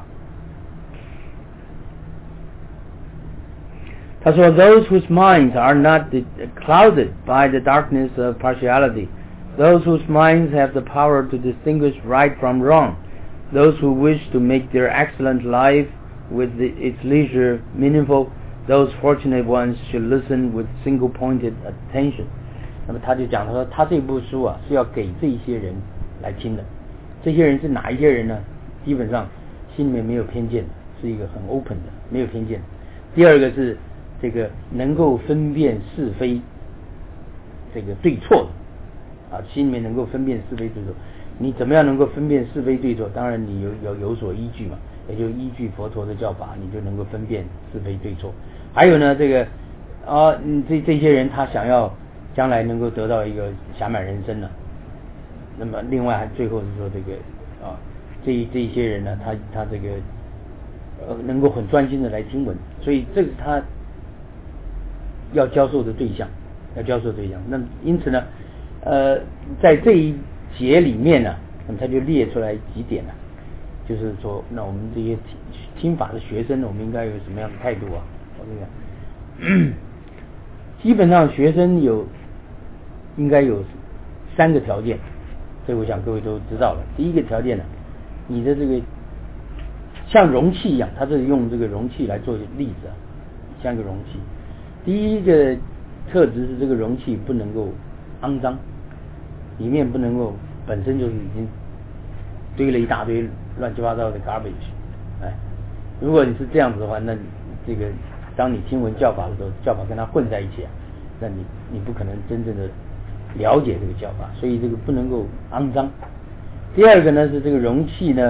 他说 ：“Those whose minds are not clouded by the darkness of partiality, those whose minds have the power to distinguish right from wrong, those who wish to make their excellent life with the, its leisure meaningful, those fortunate ones should listen with single-pointed attention.” 那么他就讲，他说他这部书啊是要给这一些人来听的。这些人是哪一些人呢？基本上心里面没有偏见，是一个很 open 的，没有偏见。第二个是这个能够分辨是非，这个对错的啊，心里面能够分辨是非对错。你怎么样能够分辨是非对错？当然你有有有所依据嘛，也就依据佛陀的教法，你就能够分辨是非对错。还有呢，这个啊，这这些人他想要将来能够得到一个暇满人生呢。那么另外还最后是说这个啊，这这一些人呢，他他这个呃能够很专心的来听闻，所以这个是他要教授的对象，要教授的对象。那因此呢，呃，在这一节里面呢，那么他就列出来几点呢，就是说，那我们这些听听法的学生呢，我们应该有什么样的态度啊？我跟你讲，基本上学生有应该有三个条件。这我想各位都知道了。第一个条件呢，你的这个像容器一样，它是用这个容器来做例子啊，像一个容器。第一个特质是这个容器不能够肮脏，里面不能够本身就是已经堆了一大堆乱七八糟的 garbage。哎，如果你是这样子的话，那这个当你听闻教法的时候，教法跟它混在一起啊，那你你不可能真正的了解这个教法，所以这个不能够肮脏。第二个呢是这个容器呢，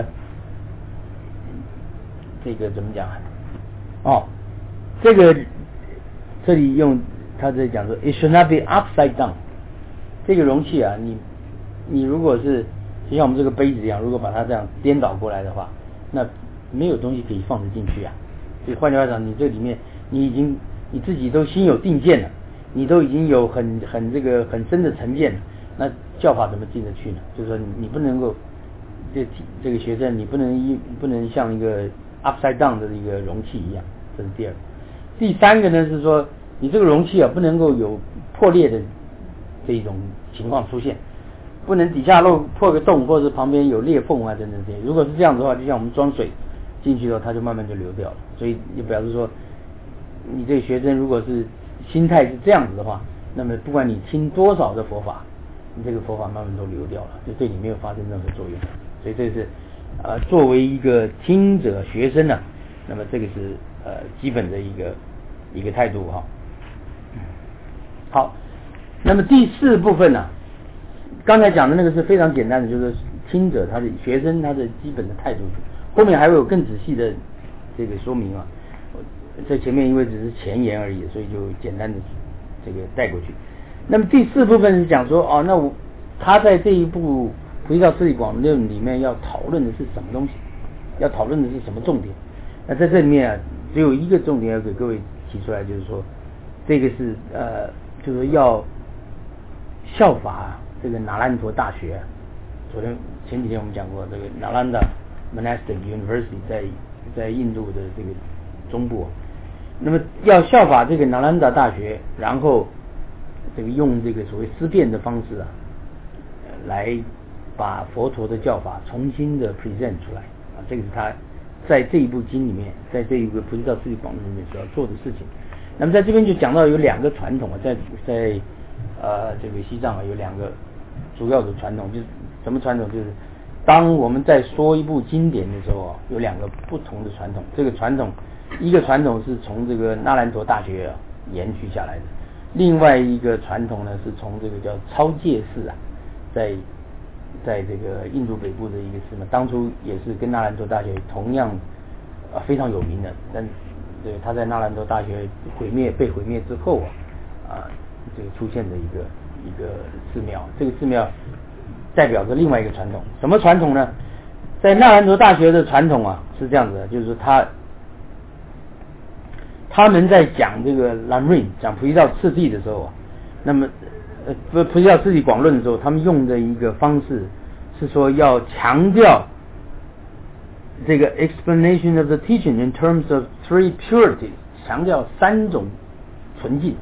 这个怎么讲啊？哦，这个这里用他在讲说 ，it should not be upside down。这个容器啊，你你如果是就像我们这个杯子一样，如果把它这样颠倒过来的话，那没有东西可以放得进去啊。所以换句话讲，你这里面你已经你自己都心有定见了。你都已经有很很这个很深的成见，那教法怎么进得去呢？就是说你你不能够这这个学生你不能一不能像一个 upside down 的一个容器一样，这是第二个。第三个呢是说你这个容器啊不能够有破裂的这种情况出现，不能底下漏破个洞，或者是旁边有裂缝啊等等这些。如果是这样的话，就像我们装水进去的话，它就慢慢就流掉了。所以就表示说，你这个学生如果是心态是这样子的话，那么不管你听多少的佛法，你这个佛法慢慢都流掉了，就对你没有发生任何作用。所以这是呃作为一个听者学生呢、啊，那么这个是呃基本的一个一个态度哈。好，那么第四部分呢、啊，刚才讲的那个是非常简单的，就是听者他的学生他的基本的态度，后面还会有更仔细的这个说明啊。在前面因为只是前言而已，所以就简单的这个带过去。那么第四部分是讲说，哦，那我他在这一部《菩提道次第广论》里面要讨论的是什么东西？要讨论的是什么重点？那在这里面啊，只有一个重点要给各位提出来，就是说，这个是呃，就是说要效法这个那兰陀大学。昨天前几天我们讲过，这个 Nalanda Monastic University 在在印度的这个中部。那么要效法这个那兰达大学，然后这个用这个所谓思辨的方式啊，来把佛陀的教法重新的 present 出来啊，这个是他在这一部经里面，在这一个菩提道次第广论里面所要做的事情。那么在这边就讲到有两个传统啊，在在呃这个西藏啊有两个主要的传统，就是什么传统？就是当我们在说一部经典的时候啊，有两个不同的传统，这个传统。一个传统是从这个那兰陀大学、啊、延续下来的，另外一个传统呢是从这个叫超戒寺啊，在在这个印度北部的一个寺嘛，当初也是跟那兰陀大学同样啊非常有名的，但对他在那兰陀大学毁灭被毁灭之后啊啊这个出现的一个一个寺庙，这个寺庙代表着另外一个传统，什么传统呢？在那兰陀大学的传统啊是这样子的，就是说他。他们在讲这个兰瑞讲菩提道次第的时候啊，那么呃菩提道次第广论的时候，他们用的一个方式是说要强调这个 explanation of the teaching in terms of three purities， 强调三种纯净，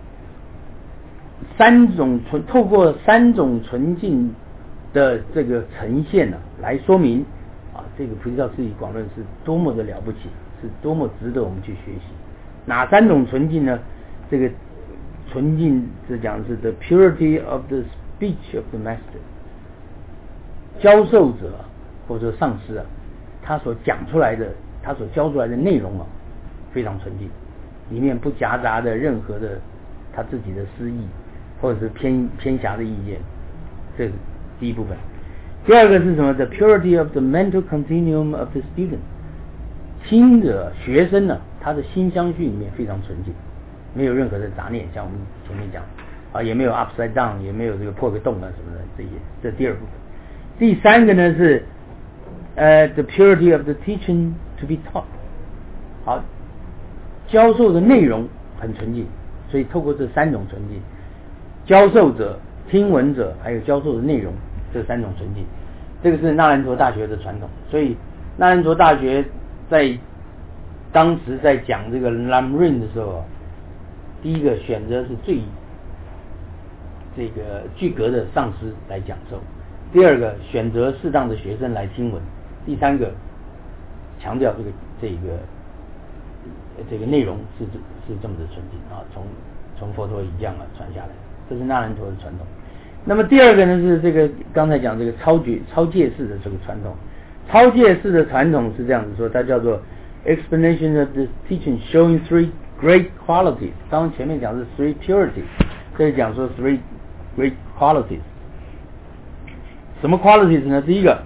三种纯透过三种纯净的这个呈现呢、啊，来说明啊这个菩提道次第广论是多么的了不起，是多么值得我们去学习。哪三种纯净呢？这个纯净是讲的是 the purity of the speech of the master。教授者或者上师啊，他所讲出来的，他所教出来的内容啊，非常纯净，里面不夹杂的任何的他自己的私意或者是偏偏狭的意见，这是第一部分。第二个是什么 ？The purity of the mental continuum of the student。听者学生呢，他的心相续里面非常纯净，没有任何的杂念，像我们前面讲啊，也没有 upside down， 也没有这个破个洞啊什么的这些。这第二部分。第三个呢是呃 the purity of the teaching to be taught。好，教授的内容很纯净，所以透过这三种纯净，教授者、听闻者还有教授的内容这三种纯净，这个是那兰陀大学的传统。所以那兰陀大学在当时在讲这个 Lamrim 的时候，第一个选择是最这个具格的上师来讲授，第二个选择适当的学生来听闻，第三个强调这个这个这个内容是是这么的纯净啊，从从佛陀以降啊传下来，这是那兰陀的传统。那么第二个呢是这个刚才讲这个超觉超界式的这个传统，超界式的传统是这样子说，它叫做 explanation of the teaching showing three great qualities。刚刚前面讲是 three purities， 这里讲说 three great qualities。什么 qualities 呢？第一个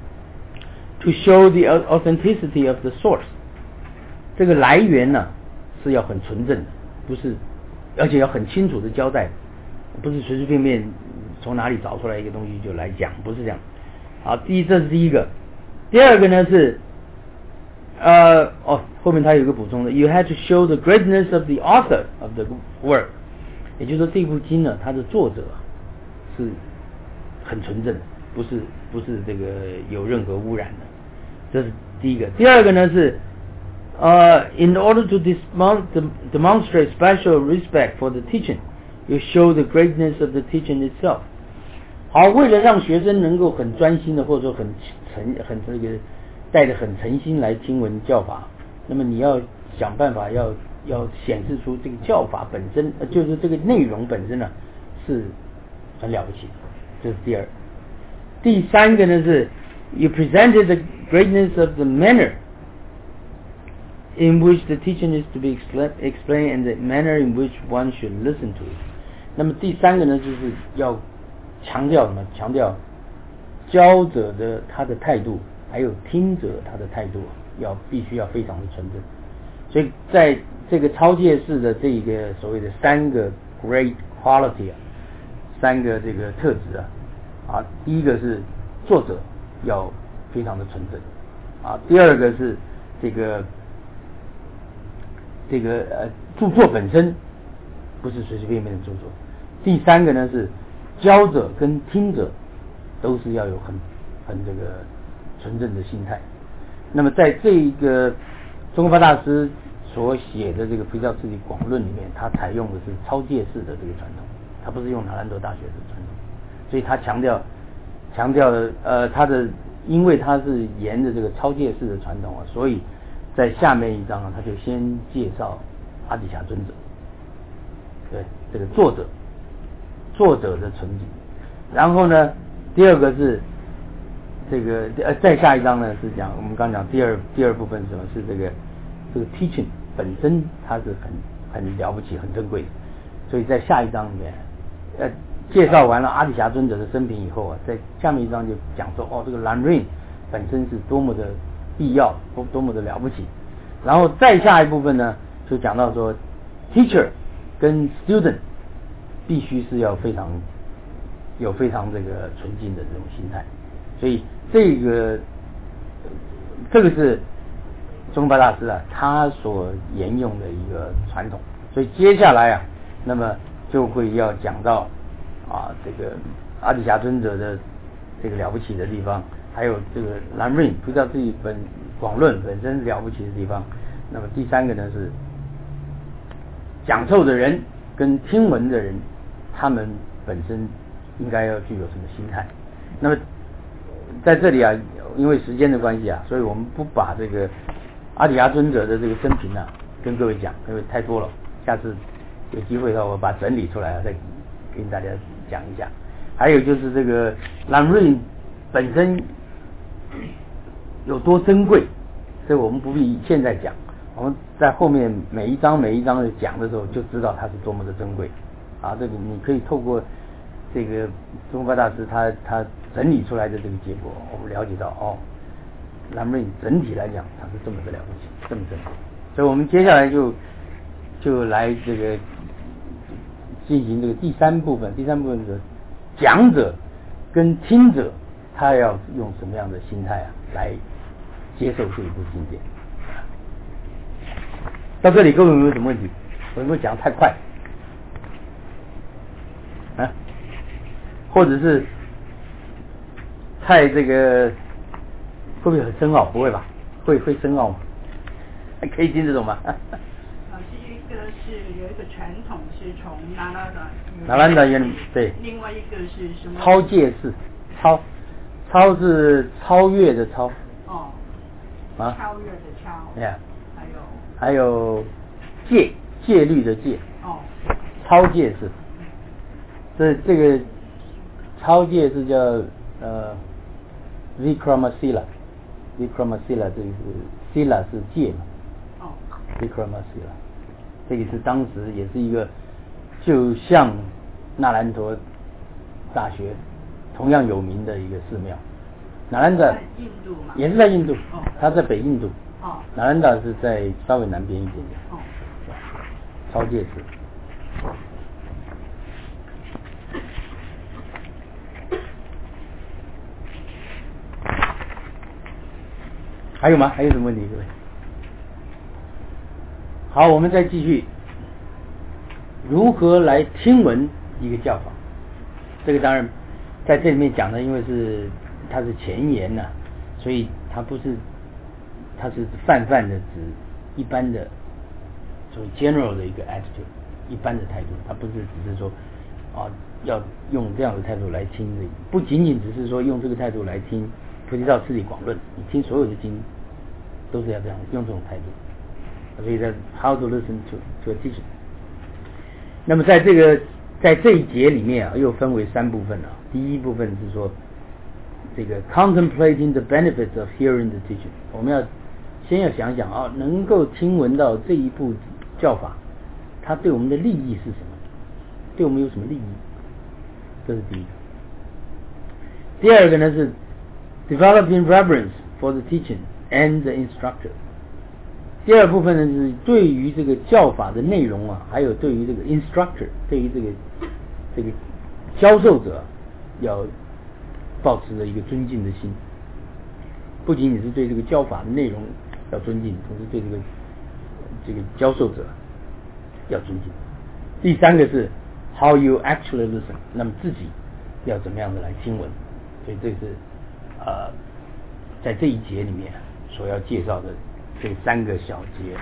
to show the authenticity of the source， 这个来源呢是要很纯正的，不是，而且要很清楚的交代，不是随随便便从哪里找出来一个东西就来讲，不是这样。好，第一，这是第一个。第二个呢是呃哦，后面他有一个补充的 ，you had to show the greatness of the author of the work， 也就是说这部经呢，它的作者是很纯正的，不是不是这个有任何污染的，这是第一个。第二个呢是呃 ，in order to demonstrate special respect for the teaching， you show the greatness of the teaching itself。好，为了让学生能够很专心的，或者说很诚很这个带着很诚心来听闻教法，那么你要想办法要要显示出这个教法本身，呃，就是这个内容本身呢是很了不起的，这是第二。第三个呢是 you presented the greatness of the manner in which the teaching is to be explained and the manner in which one should listen to it。那么第三个呢就是要强调什么？强调教者的他的态度，还有听者他的态度，要必须要非常的纯正。所以在这个超界式的这个所谓的三个 great quality 啊，三个这个特质啊，啊，第一个是作者要非常的纯正啊，第二个是这个这个呃著作本身不是随随便便的著作，第三个呢是教者跟听者都是要有很很这个纯正的心态。那么在这一个宗喀巴大师所写的这个《毗教次第广论》里面，他采用的是超界式的这个传统，他不是用那兰陀大学的传统，所以他强调强调的呃他的，因为他是沿着这个超界式的传统啊，所以在下面一章啊，他就先介绍阿底峡尊者，对这个作者作者的纯净，然后呢，第二个是这个呃再下一章呢是讲我们刚讲第二第二部分是什么？是这个这个 teaching 本身它是很很了不起很珍贵的，所以在下一章里面呃介绍完了阿底峡尊者的生平以后啊，在下面一章就讲说哦这个 Lamrim 本身是多么的必要，多多么的了不起，然后再下一部分呢就讲到说 teacher 跟 student 必须是要非常有非常这个纯净的这种心态，所以这个这个是宗喀巴大师啊他所沿用的一个传统。所以接下来啊，那么就会要讲到啊这个阿底峡尊者的这个了不起的地方，还有这个Lamrim不知道自己本广论本身了不起的地方。那么第三个呢是讲授的人跟听闻的人，他们本身应该要具有什么心态。那么在这里啊，因为时间的关系啊，所以我们不把这个阿底峡尊者的这个生平啊跟各位讲，因为太多了，下次有机会的话，我把整理出来再跟大家讲一下。还有就是这个 Lamrim 本身有多珍贵，这个我们不必现在讲，我们在后面每一章每一章的讲的时候就知道它是多么的珍贵。啊，这个你可以透过这个宗喀大师他他整理出来的这个结果，我们了解到哦。Lamrim 整体来讲，它是这么的了不起，这么珍贵，所以我们接下来就就来这个进行这个第三部分。第三部分是讲者跟听者，他要用什么样的心态啊来接受这一部经典。到这里各位有没有什么问题？我有没有讲太快啊？或者是太这个？会不会很深奥？不会吧？会会深奥吗？可以听这种吗？ 老师，一个是有一个传统是从那拉达那拉达原对， 另外一个是什么？ 超界式，超超是超越的超。 哦。 啊。 超越的超。 对呀。 还有。 还有戒戒律的戒。 哦。 超界式。这这个超界是叫呃 Vikramasila。Vikramasila 这个是 Sila 是戒嘛？哦。Vikramasila 这个是当时也是一个，就像那兰陀大学同样有名的一个寺庙。那兰达印度嘛？ 也是在印度， 哦。 它在北印度。 哦。 那兰达是在稍微南边一点点。 哦。 超戒寺。还有吗？还有什么问题？各位？好，我们再继续，如何来听闻一个教法？这个当然在这里面讲的，因为是它是前言呐、啊，所以它不是，它是泛泛的指一般的，所谓 general 的一个 attitude， 一般的态度，它不是只是说啊要用这样的态度来听的，不仅仅只是说用这个态度来听菩提道次第广论，你听所有的经都是要这样用这种态度。所以在 how to listen to to a teacher。那么在这个在这一节里面啊，又分为三部分啊。第一部分是说这个 contemplating the benefits of hearing the teaching， 我们要先要想想啊，能够听闻到这一部教法，它对我们的利益是什么？对我们有什么利益？这是第一个。第二个呢是 developing reverence for the teaching and the instructor。第二部分呢是对于这个教法的内容啊，还有对于这个 instructor， 对于这个这个教授者要抱持着一个尊敬的心，不仅仅是对这个教法的内容要尊敬，同时对这个这个教授者要尊敬。第三个是 how you actually listen， 那么自己要怎么样的来听闻，所以这是呃在这一节里面所要介绍的这三个小节。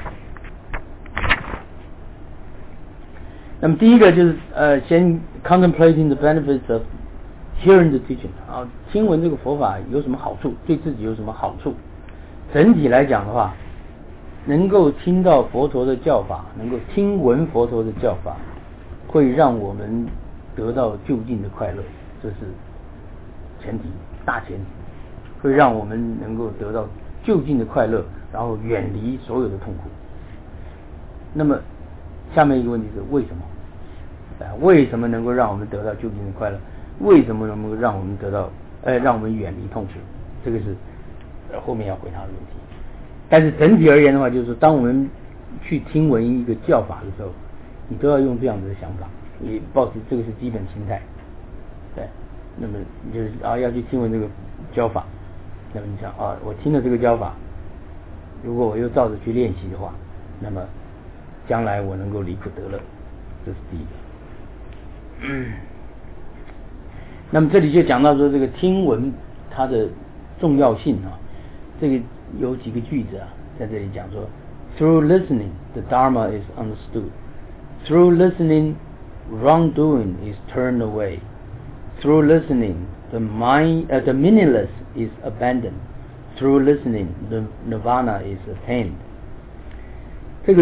那么第一个就是呃，先 contemplating the benefits of hearing the teaching， 啊，听闻这个佛法有什么好处，对自己有什么好处。整体来讲的话，能够听到佛陀的教法，能够听闻佛陀的教法，会让我们得到究竟的快乐，这是前提，大前提，会让我们能够得到究竟的快乐，然后远离所有的痛苦。那么下面一个问题是为什么？为什么能够让我们得到究竟的快乐？为什么能够让我们得到呃让我们远离痛苦？这个是后面要回答的问题。但是整体而言的话，就是说当我们去听闻一个教法的时候，你都要用这样子的想法，你抱持这个是基本心态。对，那么你就是啊要去听闻这个教法，那么你想啊，我听了这个教法，如果我又照着去练习的话，那么将来我能够离苦得乐，这是第一个。嗯，那么这里就讲到说这个听闻它的重要性啊，这个有几个句子啊，在这里讲说 ，Through listening, the Dharma is understood. Through listening, wrongdoing is turned away. Through listening, the mind, uh, the meaningless is abandoned. Through listening, the nirvana is attained. 这个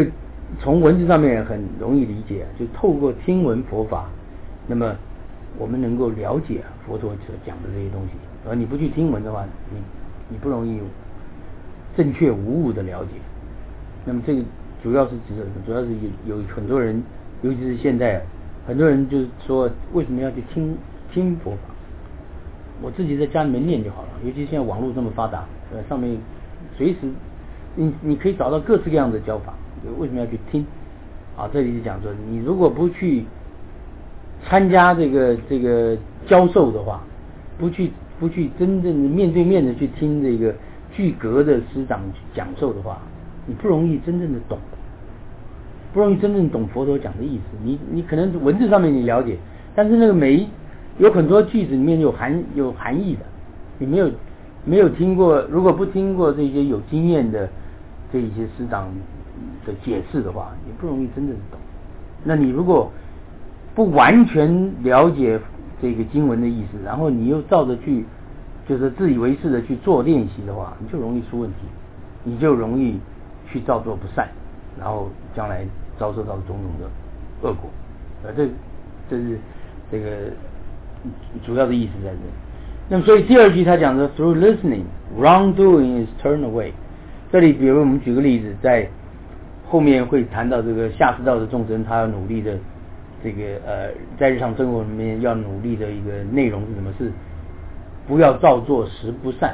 从文字上面很容易理解，就透过听闻佛法，那么我们能够了解佛陀所讲的这些东西。而你不去听闻的话，你你不容易正确无误的了解。那么这个主要是指的，主要是有有很多人，尤其是现在很多人就是说，为什么要去听听佛法？我自己在家里面念就好了。尤其现在网络这么发达，呃，上面随时你你可以找到各式各样的教法，为什么要去听？啊，这里就讲说，你如果不去参加这个这个教授的话，不去不去真正的面对面的去听这个具格的师长讲授的话，你不容易真正的懂，不容易真正懂佛陀讲的意思。你你可能文字上面你了解，但是那个每一有很多句子里面有含有含义的，你没有没有听过，如果不听过这些有经验的这一些师长的解释的话，也不容易真正懂。那你如果不完全了解这个经文的意思，然后你又照着去就是自以为是的去做练习的话，你就容易出问题，你就容易去造作不善，然后将来遭受到种种的恶果。呃，这这是这个主要的意思在这里。那么所以第二句他讲的 through listening wrongdoing is turned away。 这里比如我们举个例子，在后面会谈到这个下士道的众生，他要努力的这个呃，在日常生活里面要努力的一个内容是什么？是不要造作十不善。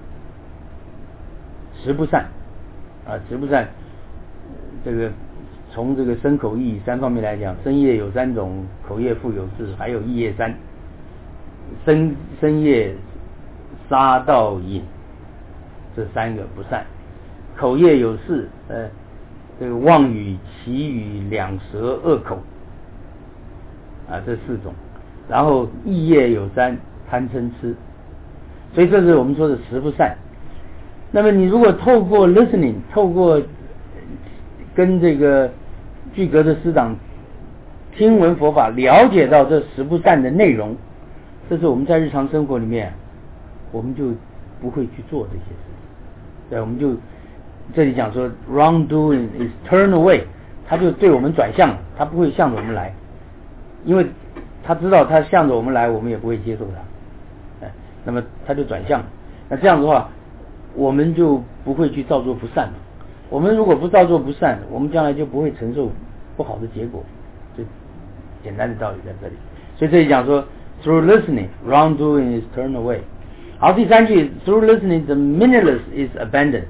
十不善啊，十不善，这个从这个身口意三方面来讲，身业有三种，口业复有四，还有意业三。身身业杀盗淫这三个不善，口业有四，呃，这个妄语、绮语、两舌、恶口啊，这四种。然后意业有三，贪嗔痴。所以这是我们说的十不善。那么你如果透过 listening， 透过跟这个具格的师长听闻佛法，了解到这十不善的内容，这是我们在日常生活里面，我们就不会去做这些事情。对，我们就这里讲说 wrongdoing is turned away， 他就对我们转向了，他不会向着我们来，因为他知道他向着我们来，我们也不会接受他。哎，那么他就转向了。那这样的话，我们就不会去造作不善了。我们如果不造作不善，我们将来就不会承受不好的结果。就简单的道理在这里。所以这里讲说 through listening wrongdoing is turned away。 好，第三句 through listening the meaningless is abandoned。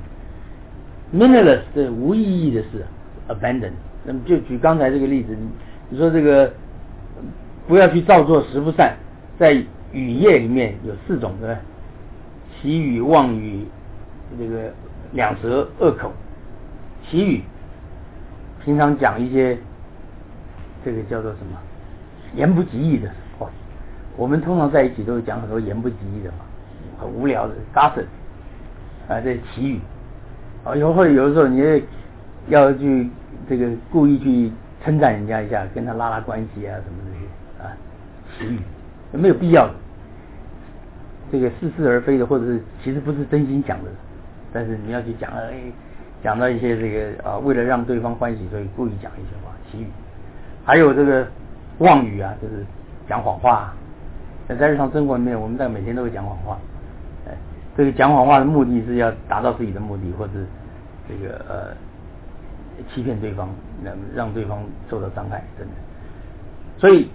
meaningless 是无意义的事 abandoned。 那么就举刚才这个例子，你说这个不要去造作十不善，在语业里面有四种，对不对？绮语、妄语、这个两舌、恶口。绮语平常讲一些这个叫做什么言不及义的话，我们通常在一起都会讲很多言不及义的话，很无聊的 gossip 啊，这绮语啊，有或者有的时候你也要去这个故意去称赞人家一下，跟他拉拉关系啊什么这些啊，绮语没有必要的，这个似是而非的，或者是其实不是真心讲的，但是你要去讲哎，讲到一些这个啊，为了让对方欢喜，所以故意讲一些话，绮语。还有这个妄语啊，就是讲谎话。在日常生活里面，我们在每天都会讲谎话。哎，这个讲谎话的目的是要达到自己的目的，或者这个呃欺骗对方，让让对方受到伤害，真的。所以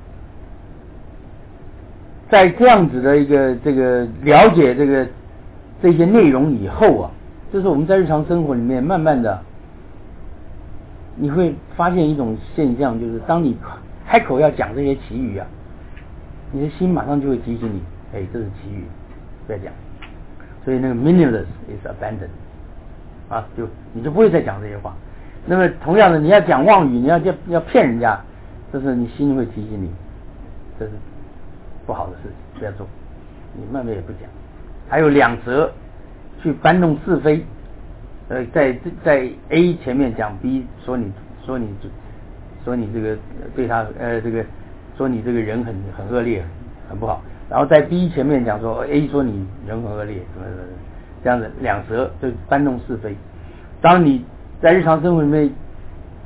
在这样子的一个这个了解这个这些内容以后啊，这是我们在日常生活里面慢慢的，你会发现一种现象，就是当你开口要讲这些绮语啊，你的心马上就会提醒你，哎，这是绮语，不要讲。所以那个 meaningless is abandoned 啊，就你就不会再讲这些话。那么同样的，你要讲妄语，你要要要骗人家，这是你心会提醒你，这是不好的事情，不要做。你慢慢也不讲。还有两舌，去搬弄是非，呃，在在 A 前面讲 B， 说你说你说你这个对他呃这个说你这个人很很恶劣，很不好。然后在 B 前面讲说 A 说你人很恶劣，什么什么这样子两舌就搬弄是非。当你在日常生活里面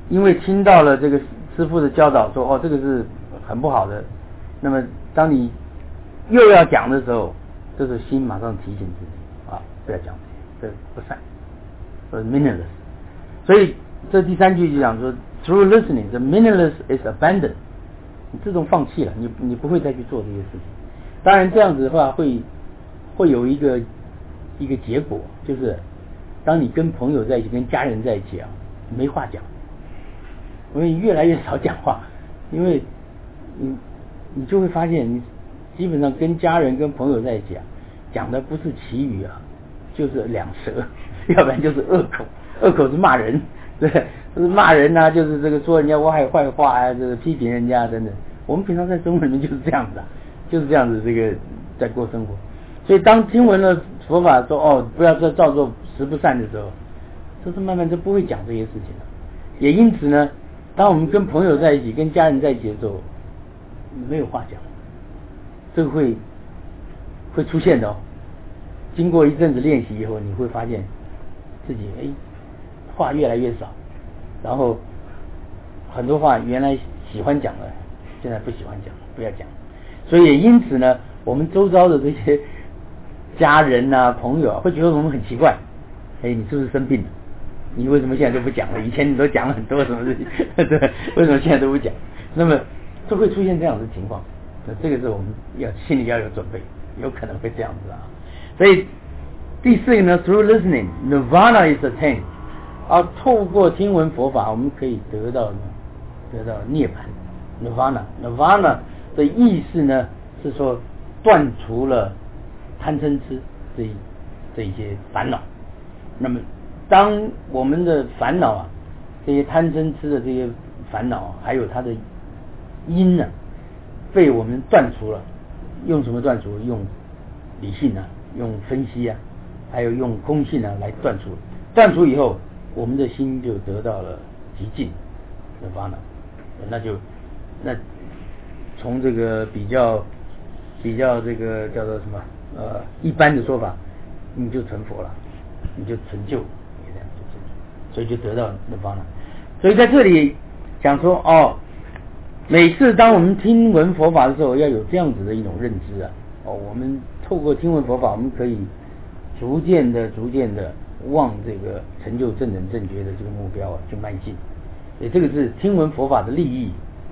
因为听到了这个师父的教导说哦这个是很不好的，那么当你又要讲的时候，这时心马上提醒自己啊不要讲这个不善，呃 meaningless。所以这第三句就讲说 through listening the meaningless is abandoned， 你自动放弃了，你你不会再去做这些事情。当然这样子的话会会有一个一个结果，就是当你跟朋友在一起跟家人在一起啊没话讲，因为越来越少讲话，因为你你就会发现你基本上跟家人跟朋友在一起啊讲的不是奇语啊就是两舌，要不然就是恶口，恶口是骂人，对，就是骂人啊，就是这个说人家坏坏话啊，这个批评人家等等。我们平常在生活里面就是这样子啊，就是这样子这个在过生活。所以当听闻了佛法说哦不要再照做十不善的时候，就是慢慢就不会讲这些事情了。也因此呢，当我们跟朋友在一起跟家人在一起的时候没有话讲，这个会会出现的哦。经过一阵子练习以后，你会发现自己哎话越来越少，然后很多话原来喜欢讲的现在不喜欢讲了，不要讲。所以也因此呢，我们周遭的这些家人啊朋友啊会觉得我们很奇怪，哎你是不是生病了，你为什么现在都不讲了，以前你都讲了很多什么事情对，为什么现在都不讲。那么就会出现这样的情况，那这个是我们要心里要有准备，有可能会这样子啊。所以第四个呢 through listening nirvana is attained， 而透过听闻佛法我们可以得到呢得到涅槃。 nirvana nirvana 的意思呢是说断除了贪嗔痴这一这一些烦恼。那么当我们的烦恼啊这些贪嗔痴的这些烦恼、啊、还有它的因呢、啊、被我们断除了，用什么断除？用理性啊，用分析啊，还有用空性啊来断除。断除以后我们的心就得到了极静的烦恼，那就那从这个比较比较这个叫做什么呃一般的说法，你就成佛了，你就成就，所以就得到那方了。所以在这里讲说哦，每次当我们听闻佛法的时候，要有这样子的一种认知啊，哦，我们透过听闻佛法，我们可以逐渐的、逐渐的往这个成就正等正觉的这个目标啊去迈进。所以这个是听闻佛法的利益。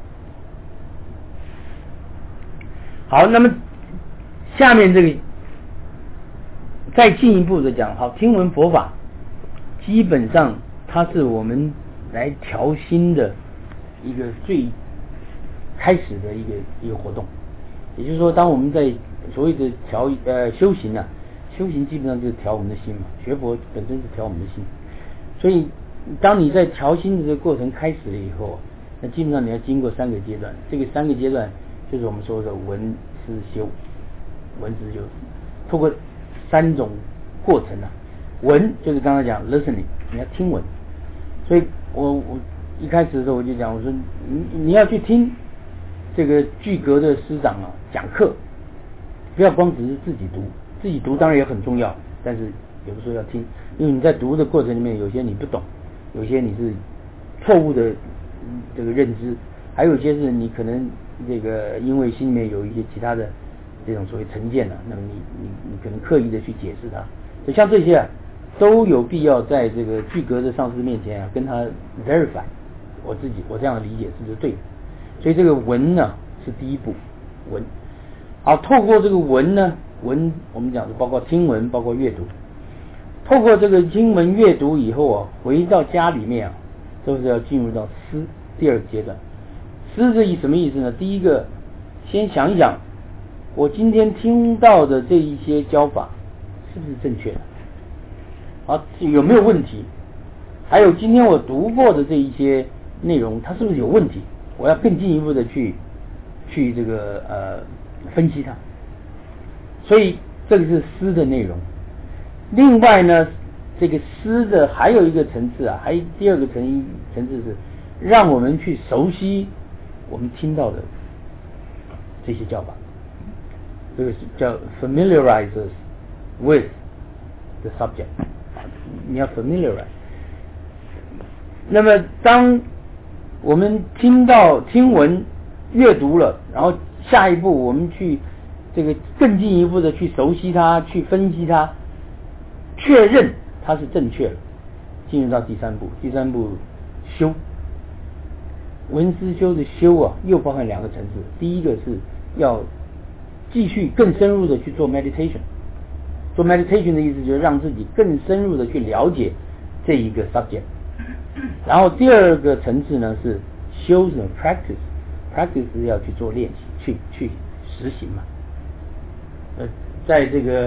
好，那么下面这个再进一步的讲，好，听闻佛法基本上它是我们来调心的一个最开始的一个一个活动。也就是说，当我们在所谓的调呃修行啊，修行基本上就是调我们的心嘛，学佛本身是调我们的心。所以当你在调心的这个过程开始了以后，那基本上你要经过三个阶段，这个三个阶段就是我们说的闻思修。闻思修透过三种过程啊，闻就是刚才讲 listening， 你要听闻。所以我我一开始的时候我就讲，我说你你要去听这个具格的师长啊讲课，不要光只是自己读，自己读当然也很重要，但是有的时候要听，因为你在读的过程里面，有些你不懂，有些你是错误的这个认知，还有一些是你可能这个因为心里面有一些其他的这种所谓成见啊，那么你你你可能刻意的去解释它，所以像这些啊都有必要在这个具格的上师面前啊跟他 verify 我自己我这样的理解是不是对的。所以这个闻呢是第一步，闻。好，透过这个闻呢，闻我们讲的包括听闻，包括阅读。透过这个听闻阅读以后啊，回到家里面啊，都是要进入到思第二个阶段。思这一什么意思呢？第一个，先想一想，我今天听到的这一些教法是不是正确的？啊，有没有问题？还有今天我读过的这一些内容，它是不是有问题？我要更进一步的去去这个呃分析它。所以这个是思的内容。另外呢，这个思的还有一个层次啊，还有第二个层层次是让我们去熟悉我们听到的这些教法，这个是叫 familiarizes with the subject， 你要 familiarize。那么当我们听到听闻阅读了，然后下一步我们去这个更进一步的去熟悉它，去分析它，确认它是正确的，进入到第三步。第三步修，文思修的修啊，又包含两个层次。第一个是要继续更深入的去做 meditation， 做 meditation 的意思就是让自己更深入的去了解这一个 subject。然后第二个层次呢是修是 practice，practice 是要去做练习，去去实行嘛。呃，在这个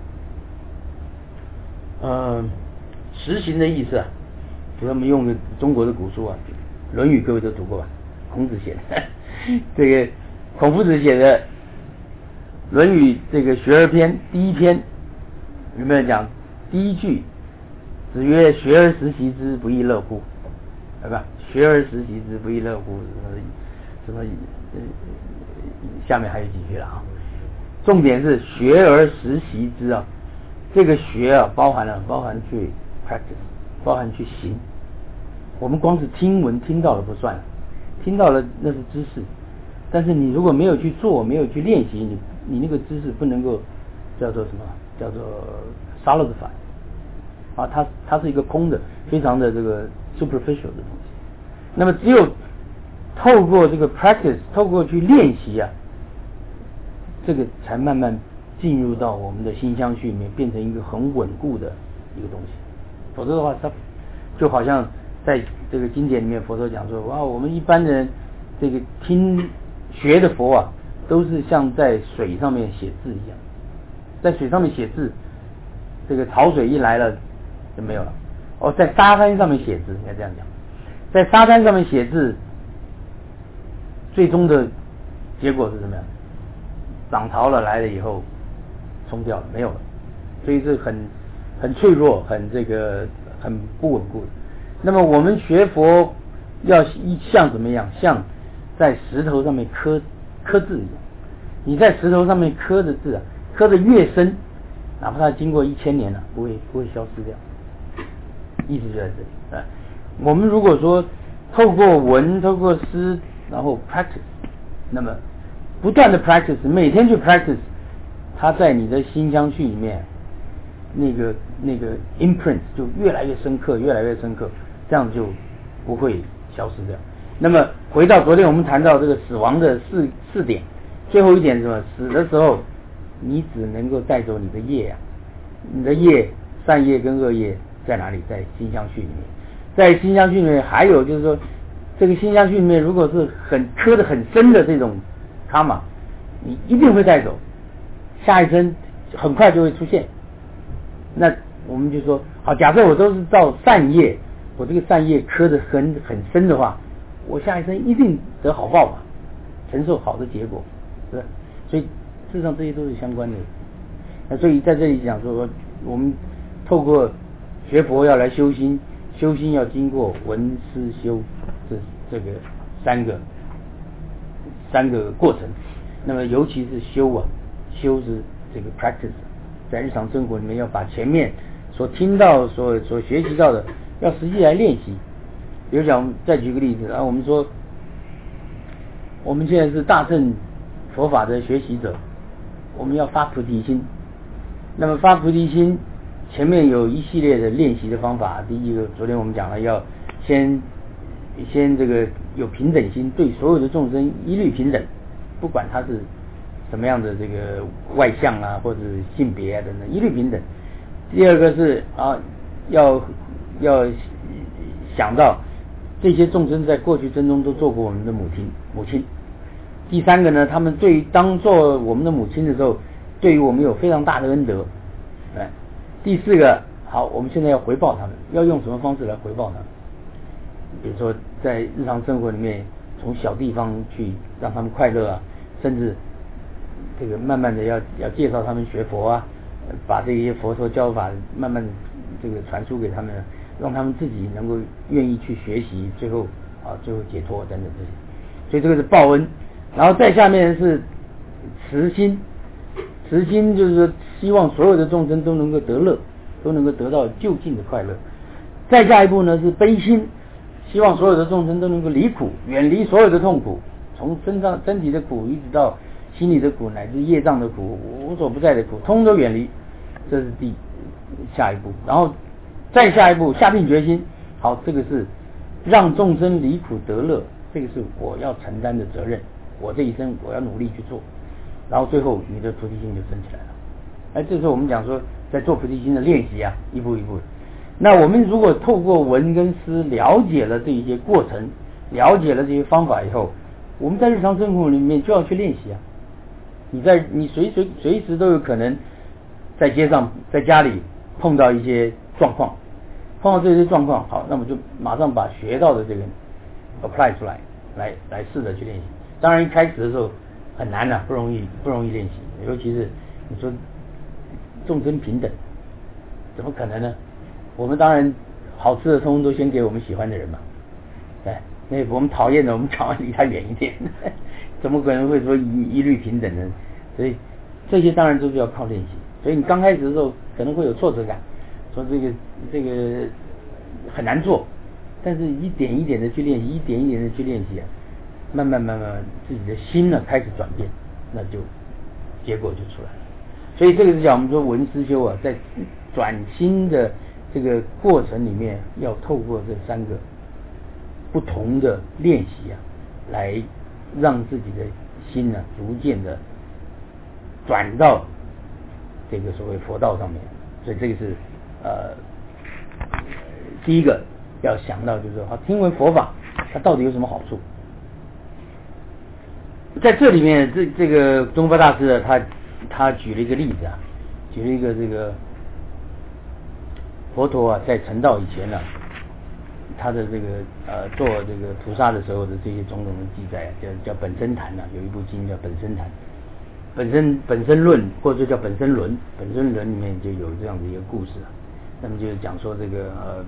呃实行的意思啊，比如我们用个中国的古书啊，《论语》各位都读过吧？孔子写的，这个孔夫子写的《论语》这个学而篇第一篇，有没有讲第一句？子曰：“学而时习之，不亦乐乎？”对吧？学而时习之，不亦乐乎？什么？呃，下面还有几句了啊？重点是学而时习之啊，这个学啊，包含了包含去 practice， 包含去行。我们光是听闻听到了不算，听到了那是知识，但是你如果没有去做，没有去练习，你你那个知识不能够叫做什么？叫做 solidify。啊，它它是一个空的，非常的这个 superficial 的东西。那么只有透过这个 practice， 透过去练习啊，这个才慢慢进入到我们的心相续里面，变成一个很稳固的一个东西。否则的话，它就好像在这个经典里面，佛陀讲说，哇，我们一般人这个听学的佛啊，都是像在水上面写字一样，在水上面写字，这个潮水一来了。就没有了。哦，在沙滩上面写字，应该这样讲，在沙滩上面写字，最终的结果是什么样？涨潮了来了以后，冲掉了，没有了，所以是很很脆弱，很这个很不稳固的。那么我们学佛要像怎么样？像在石头上面刻刻字一样。你在石头上面刻的字啊，刻的越深，哪怕它经过一千年了，不会不会消失掉。意思就在这里啊。我们如果说透过文、透过诗，然后 practice， 那么不断的 practice， 每天去 practice， 它在你的心相续里面，那个那个 imprint 就越来越深刻，越来越深刻，这样就不会消失掉。那么回到昨天我们谈到这个死亡的四四点，最后一点是什么？死的时候，你只能够带走你的业啊，你的业，善业跟恶业。在哪里？在心相续里面，在心相续里面还有就是说，这个心相续里面如果是很刻得很深的这种卡玛，你一定会带走，下一生很快就会出现。那我们就说，好，假设我都是造善业，我这个善业刻得很很深的话，我下一生一定得好报嘛，承受好的结果，是吧？所以事实上这些都是相关的。那所以在这里讲说，我们透过学佛要来修心，修心要经过闻思修这这个三个三个过程。那么尤其是修啊，修是这个 practice， 在日常生活里面要把前面所听到、所所学习到的，要实际来练习。比如讲，再举个例子啊，我们说我们现在是大乘佛法的学习者，我们要发菩提心。那么发菩提心。前面有一系列的练习的方法，第一个，昨天我们讲了，要先先这个有平等心，对所有的众生一律平等，不管他是什么样的这个外相啊，或者性别啊等等，一律平等。第二个是啊，要要想到这些众生在过去生中都做过我们的母亲母亲。第三个呢，他们对于当做我们的母亲的时候，对于我们有非常大的恩德，哎。第四个，好，我们现在要回报他们，要用什么方式来回报他们？比如说，在日常生活里面，从小地方去让他们快乐啊，甚至这个慢慢的要要介绍他们学佛啊，把这些佛说教法慢慢这个传输给他们，让他们自己能够愿意去学习，最后啊最后解脱等等这些。所以这个是报恩，然后再下面是慈心。慈心就是说，希望所有的众生都能够得乐，都能够得到就近的快乐。再下一步呢是悲心， 希望所有的众生都能够离苦，远离所有的痛苦，从身上身体的苦一直到心理的苦，乃至业障的苦，无所不在的苦，通通都远离。这是第下一步，然后再下一步下定决心，好，这个是让众生离苦得乐，这个是我要承担的责任，我这一生我要努力去做，然后最后你的菩提心就升起来了。哎，这时候我们讲说，在做菩提心的练习啊，一步一步的。那我们如果透过闻跟思了解了这一些过程，了解了这些方法以后，我们在日常生活里面就要去练习啊。你在你随随随时都有可能在街上在家里碰到一些状况，碰到这些状况，好，那么就马上把学到的这个 apply 出来，来来试着去练习。当然一开始的时候很难啊，不容易不容易练习，尤其是你说众生平等，怎么可能呢？我们当然好吃的通通都先给我们喜欢的人嘛，对，那我们讨厌的我们赶快离他远一点，怎么可能会说一一律平等呢？所以这些当然都是要靠练习。所以你刚开始的时候可能会有挫折感，说这个这个很难做，但是一点一点的去练习，一点一点的去练习啊，慢慢慢慢自己的心呢开始转变，那就结果就出来了。所以这个是讲我们说闻思修啊，在转心的这个过程里面，要透过这三个不同的练习啊，来让自己的心呢逐渐的转到这个所谓佛道上面。所以这个是呃第一个要想到，就是说听闻佛法它到底有什么好处。在这里面，这这个宗喀大师啊，他他举了一个例子啊，举了一个这个佛陀啊，在成道以前呢、啊，他的这个呃做这个菩萨的时候的这些种种的记载啊，叫叫本身谈呐、啊，有一部经叫本身谈，本身本身论或者叫本身论，本身论里面就有这样的一个故事啊。那么就是讲说这个呃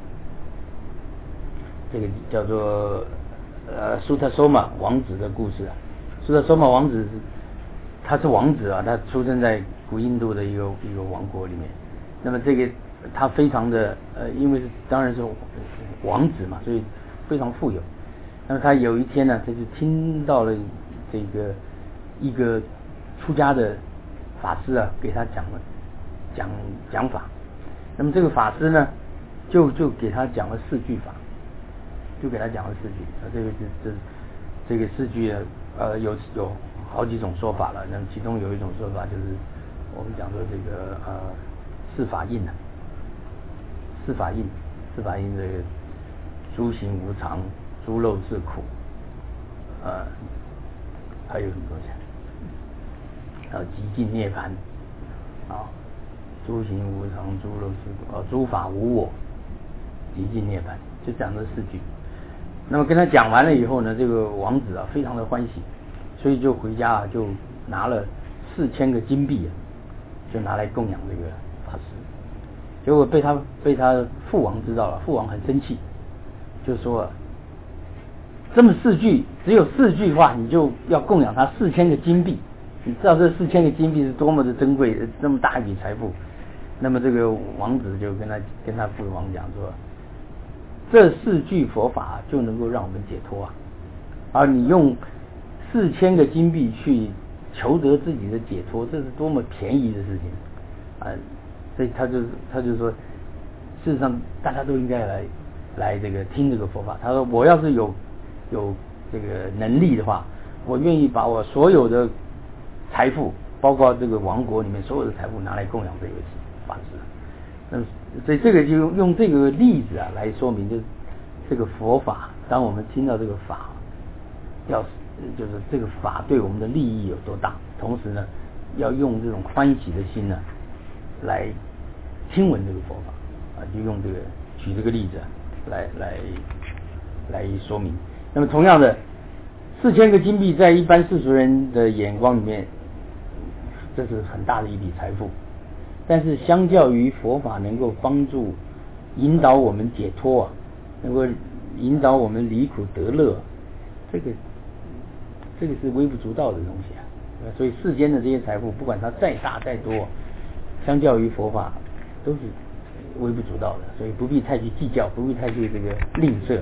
这个叫做呃苏特索玛王子的故事啊。苏特索玛王子是他是王子啊，他出生在古印度的一个一个王国里面。那么这个他非常的呃，因为是当然是王子嘛，所以非常富有。那么他有一天呢，他就听到了这个一个出家的法师啊，给他讲了讲讲法。那么这个法师呢，就就给他讲了四句法，就给他讲了四句。啊，这个是这这个四句呃有有好几种说法了。那么其中有一种说法就是我们讲说这个呃四法印啊。四法印，四法印这个诸行无常，诸漏是苦，呃，还有什么东西啊？还有极尽涅槃，啊，诸行无常，诸漏是苦，啊，诸法无我，极尽涅槃，就讲这四句。那么跟他讲完了以后呢，这个王子啊非常的欢喜，所以就回家啊就拿了四千个金币啊，就拿来供养这个法师。结果被他被他父王知道了，父王很生气，就说这么四句只有四句话，你就要供养他四千个金币，你知道这四千个金币是多么的珍贵，这么大一笔财富。那么这个王子就跟他跟他父王讲说，这四句佛法就能够让我们解脱啊，而你用四千个金币去求得自己的解脱，这是多么便宜的事情啊！所以他就他就说，事实上大家都应该来来这个听这个佛法。他说，我要是有有这个能力的话，我愿意把我所有的财富，包括这个王国里面所有的财富拿来供养这位法师。那么所以这个就用用这个例子啊来说明，就是这个佛法，当我们听到这个法，要就是这个法对我们的利益有多大，同时呢，要用这种欢喜的心呢，来听闻这个佛法啊，就用这个举这个例子啊，来来来说明。那么同样的，四千个金币在一般世俗人的眼光里面，这是很大的一笔财富，但是相较于佛法能够帮助引导我们解脱啊，能够引导我们离苦得乐，这个这个是微不足道的东西啊。所以世间的这些财富，不管它再大再多，相较于佛法都是微不足道的，所以不必太去计较，不必太去这个吝啬。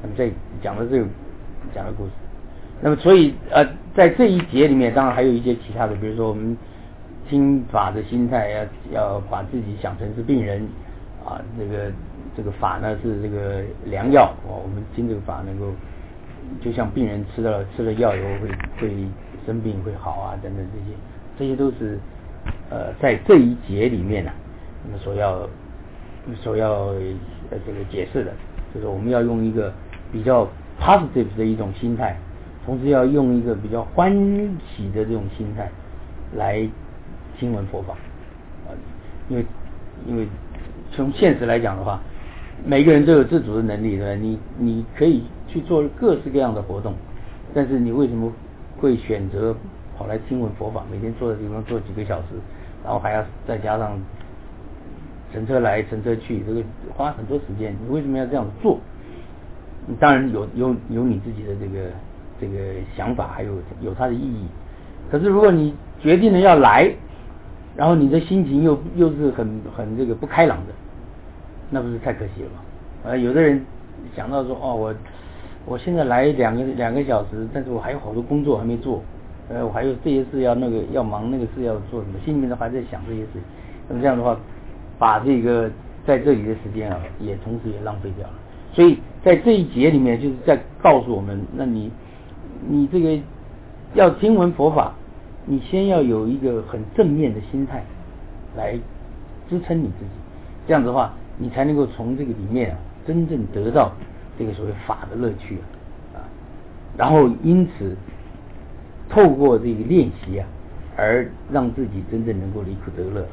那么这讲的这个讲的故事。那么所以呃，在这一节里面，当然还有一些其他的，比如说我们听法的心态要要把自己想成是病人啊，这个这个法呢是这个良药哦，我们听这个法能够就像病人吃了吃了药以后会会生病会好啊等等这些，这些都是呃在这一节里面呢、啊，我们所要所要呃这个解释的，就是我们要用一个比较 positive 的一种心态。同时要用一个比较欢喜的这种心态来听闻佛法，啊，因为因为从现实来讲的话，每个人都有自主的能力，对吧？你你可以去做各式各样的活动，但是你为什么会选择跑来听闻佛法？每天坐在地方坐几个小时，然后还要再加上乘车来乘车去，这个花很多时间。你为什么要这样做？当然有有有你自己的这个。这个想法还有有它的意义，可是如果你决定了要来，然后你的心情又又是很很这个不开朗的，那不是太可惜了吗？呃，有的人想到说，哦，我我现在来两个两个小时，但是我还有好多工作还没做，呃，我还有这些事要那个要忙，那个事要做什么，心里面都还在想这些事情。那么这样的话，把这个在这里的时间啊，也同时也浪费掉了。所以在这一节里面，就是在告诉我们，那你。你这个要听闻佛法，你先要有一个很正面的心态来支撑你自己，这样子的话，你才能够从这个里面啊，真正得到这个所谓法的乐趣啊，然后因此透过这个练习啊，而让自己真正能够离苦得乐。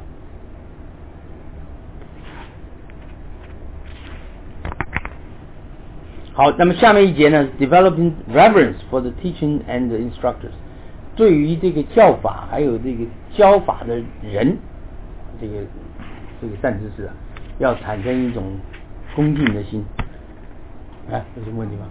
好，那么下面一节呢 ，developing reverence for the teaching and the instructors， 对于这个教法还有这个教法的人，这个这个善知识啊，要产生一种恭敬的心。啊，有什么问题吗？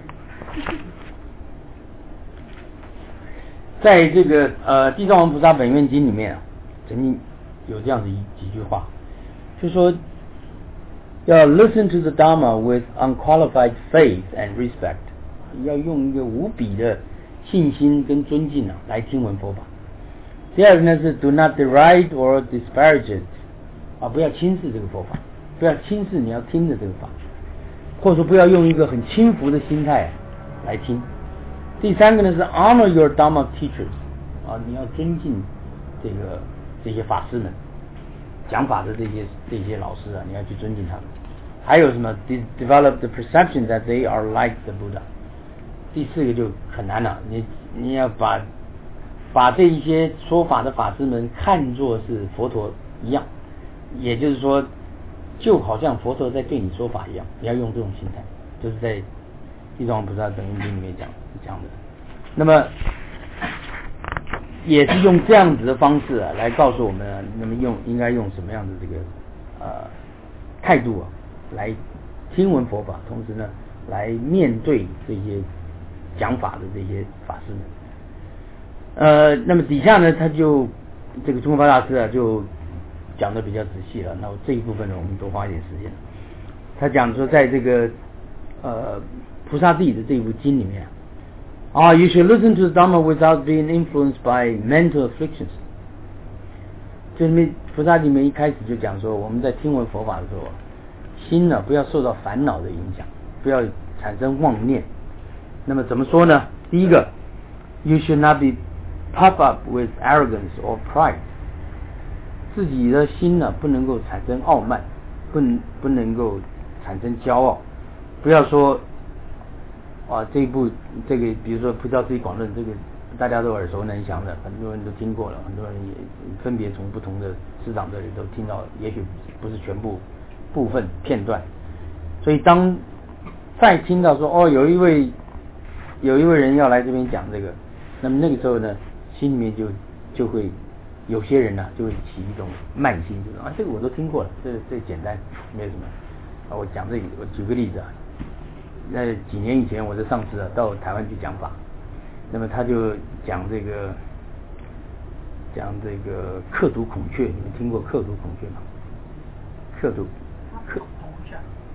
在这个呃《地藏王菩萨本愿经》里面啊，曾经有这样的一几句话，就说。要 listen to the Dharma with unqualified faith and respect， 要用一个无比的信心跟尊敬啊来听闻佛法。第二个呢是 do not deride or disparage it， 啊，不要轻视这个佛法，不要轻视你要听的这个法，或者说不要用一个很轻浮的心态、啊、来听。第三个呢是 honor your Dharma teachers， 啊，你要尊敬这个这些法师们。讲法的这些这些老师啊，你要去尊敬他们。还有什么 develop the perception that they are like the Buddha。第四个就很难了，你你要把把这一些说法的法师们看作是佛陀一样，也就是说，就好像佛陀在对你说法一样，你要用这种心态，就是在《地藏王菩萨本愿经》里面讲讲的。那么。也是用这样子的方式啊，来告诉我们啊，那么用应该用什么样的这个呃态度啊，来听闻佛法，同时呢，来面对这些讲法的这些法师们。呃，那么底下呢，他就这个中国法大师啊，就讲的比较仔细了。那这一部分呢，我们多花一点时间。他讲说，在这个呃菩萨地的这部经里面。啊、oh, you should listen to the Dharma without being influenced by mental afflictions。就是菩萨里面一开始就讲说，我们在听闻佛法的时候，心呢不要受到烦恼的影响，不要产生妄念。那么怎么说呢？第一个 ，you should not be puffed up with arrogance or pride。自己的心呢不能够产生傲慢，不不能够产生骄傲，不要说。啊，这一部这个，比如说《菩萨自己广论》，这个大家都耳熟能详的，很多人都听过了，很多人也分别从不同的师长这里都听到，也许不是全部部分片段。所以当再听到说哦，有一位有一位人要来这边讲这个，那么那个时候呢，心里面就就会有些人呢、啊、就会起一种慢心，就是啊，这个我都听过了，这这简单，没有什么。啊，我讲这里，我举个例子啊。那几年以前，我的上司啊到台湾去讲法，那么他就讲这个讲这个刻毒孔雀，你们听过刻毒孔雀吗？刻毒刻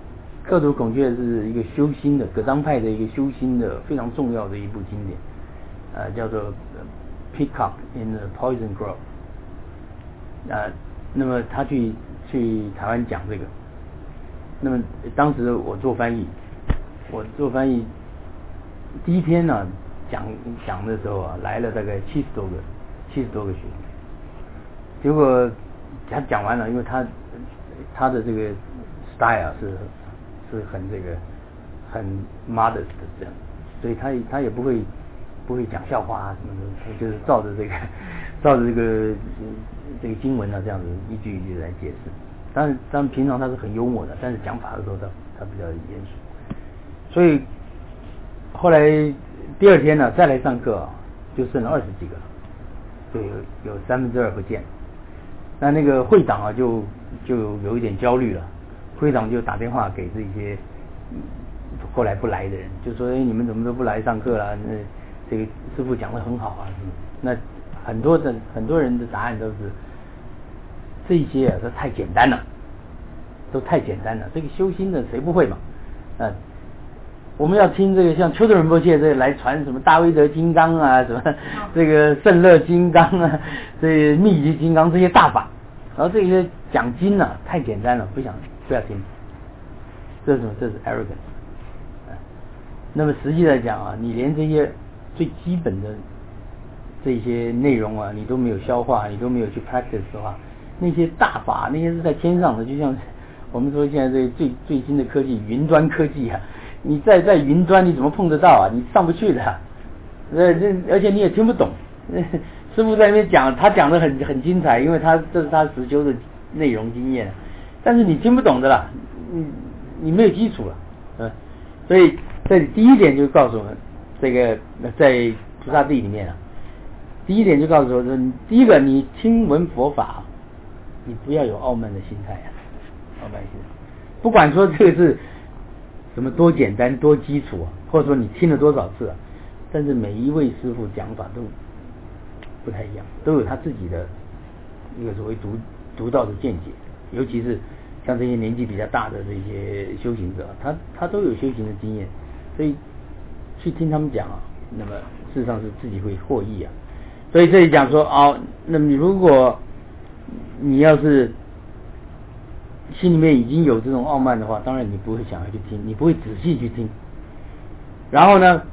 《恶毒孔雀》是一个修心的葛当派的一个修心的非常重要的一部经典，呃，叫做《Peacock in the Poison Grove》。啊，那么他去去台湾讲这个，那么当时我做翻译，我做翻译第一天呢、啊、讲讲的时候啊，来了大概七十多个七十多个学生，结果他讲完了，因为他他的这个 style 是是很这个很 modest 的这样，所以他他也不会不会讲笑话啊什么的，他就是照着这个照着这个这个经文啊这样子一句一句来解释。当然当然平常他是很幽默的，但是讲法的时候他他比较严肃。所以后来第二天呢再来上课啊，就剩了二十几个了，就有有三分之二不见。那那个会长啊就就有一点焦虑了，会长就打电话给这些后来不来的人，就说：“哎，你们怎么都不来上课了？那这个师父讲得很好啊。”那很多的很多人的答案都是这些啊，都太简单了，都太简单了。这个修心的谁不会嘛？啊，我们要听这个像丘德仁波切这个来传什么大威德金刚啊，什么这个圣乐金刚啊，这个密集金刚这些大法，然后这些讲经啊太简单了，不想不要听。这是什么？这是 arrogance。啊，那么实际来讲啊，你连这些最基本的这些内容啊，你都没有消化，你都没有去 practice 的话，那些大法，那些是在天上的，就像我们说现在这最最新的科技，云端科技啊，你在在云端你怎么碰得到啊？你上不去的，呃，这而且你也听不懂。师父在那边讲，他讲的很很精彩，因为他这是他实修的内容经验，但是你听不懂的啦，你你没有基础了，嗯，所以这里第一点就告诉我们，这个在菩萨地里面啊，第一点就告诉我说，第一个你听闻佛法，你不要有傲慢的心态啊，傲慢心态，不管说这个是什么多简单多基础啊，或者说你听了多少次啊，但是每一位师父讲法都不太一样，都有他自己的一个所谓独独到的见解，尤其是像这些年纪比较大的这些修行者，他他都有修行的经验，所以去听他们讲啊，那么事实上是自己会获益啊。所以这里讲说哦，那么如果你要是心里面已经有这种傲慢的话，当然你不会想要去听，你不会仔细去听。然后呢，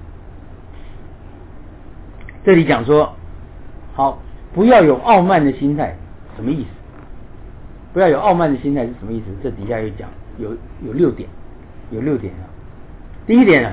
这里讲说好，不要有傲慢的心态，什么意思？不要有傲慢的心态是什么意思？这底下有讲，有有六点，有六点啊。第一点呢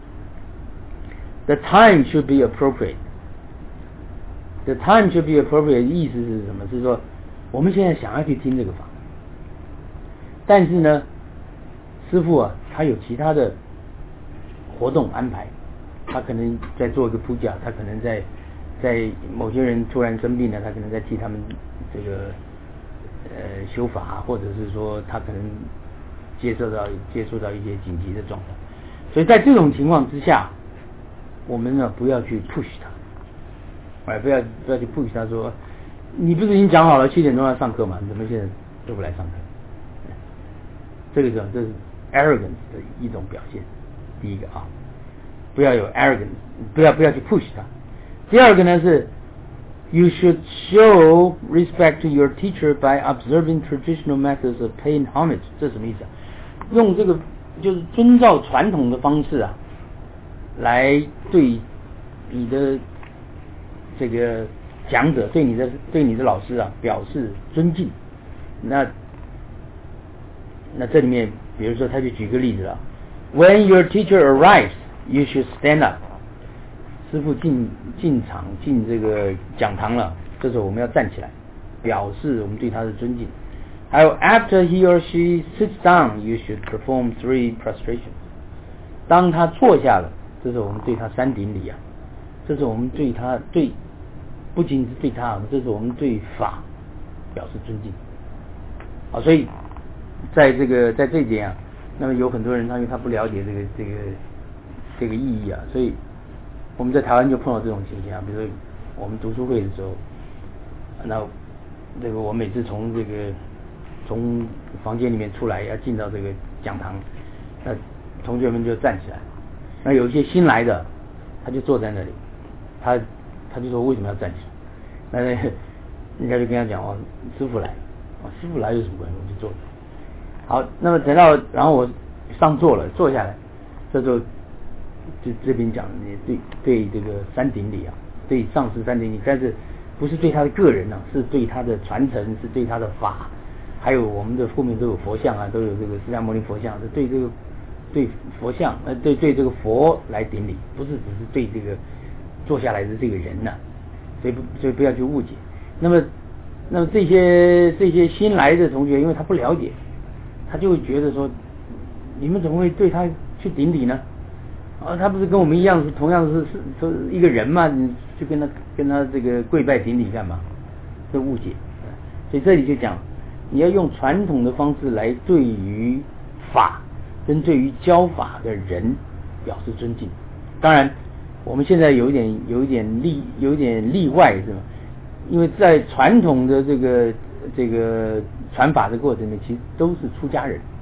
，the time should be appropriate。the time should be appropriate 意思是什么？是说我们现在想要去听这个法，但是呢，师父啊，他有其他的活动安排，他可能在做一个普甲，他可能在在某些人突然生病了，他可能在替他们这个呃修法，或者是说他可能接受到接触到一些紧急的状态，所以在这种情况之下，我们呢不要去 push 他，哎，不要不要去 push 他说，你不是已经讲好了七点钟要上课吗？你怎么现在都不来上课？这个是这是 arrogance 的一种表现。第一个啊，不要有 arrogance， 不要不要去 push 他。第二个呢是 you should show respect to your teacher by observing traditional methods of paying homage。这什么意思啊？用这个就是遵照传统的方式啊，来对你的这个讲者，对你的对你的老师啊表示尊敬。那那这里面，比如说他就举个例子了 ，When your teacher arrives, you should stand up。师父进进场进这个讲堂了，这时候我们要站起来，表示我们对他的尊敬。还有 After he or she sits down, you should perform three prostrations。当他坐下了，这是我们对他三顶礼啊，这是我们对他对，不仅是对他，这是我们对法表示尊敬。啊，所以在这个在这一点啊，那么有很多人他因为他不了解这个这个这个意义啊，所以我们在台湾就碰到这种情形啊，比如说我们读书会的时候，那这个我每次从这个从房间里面出来要进到这个讲堂， 那同学们就站起来，那有一些新来的，他就坐在那里，他他就说为什么要站起来？那人家就跟他讲哦，师傅来，哦，师傅来有什么关系？我就坐着。好，那么等到然后我上座了，坐下来，这时候就这边讲你对对这个三顶礼啊，对上师三顶礼，但是不是对他的个人啊，是对他的传承，是对他的法，还有我们的后面都有佛像啊，都有这个释迦牟尼佛像，是对这个对佛像呃对对这个佛来顶礼，不是只是对这个坐下来的这个人呐、啊，所以不所以不要去误解。那么那么这些这些新来的同学，因为他不了解，他就会觉得说，你们怎么会对他去顶礼呢？啊，他不是跟我们一样，是同样是是是一个人嘛？你去跟他跟他这个跪拜顶礼干嘛？这误解。所以这里就讲，你要用传统的方式来对于法跟对于教法的人表示尊敬。当然，我们现在有一点有一点例有一点例外是吧？因为在传统的这个这个传法的过程里，其实都是出家人。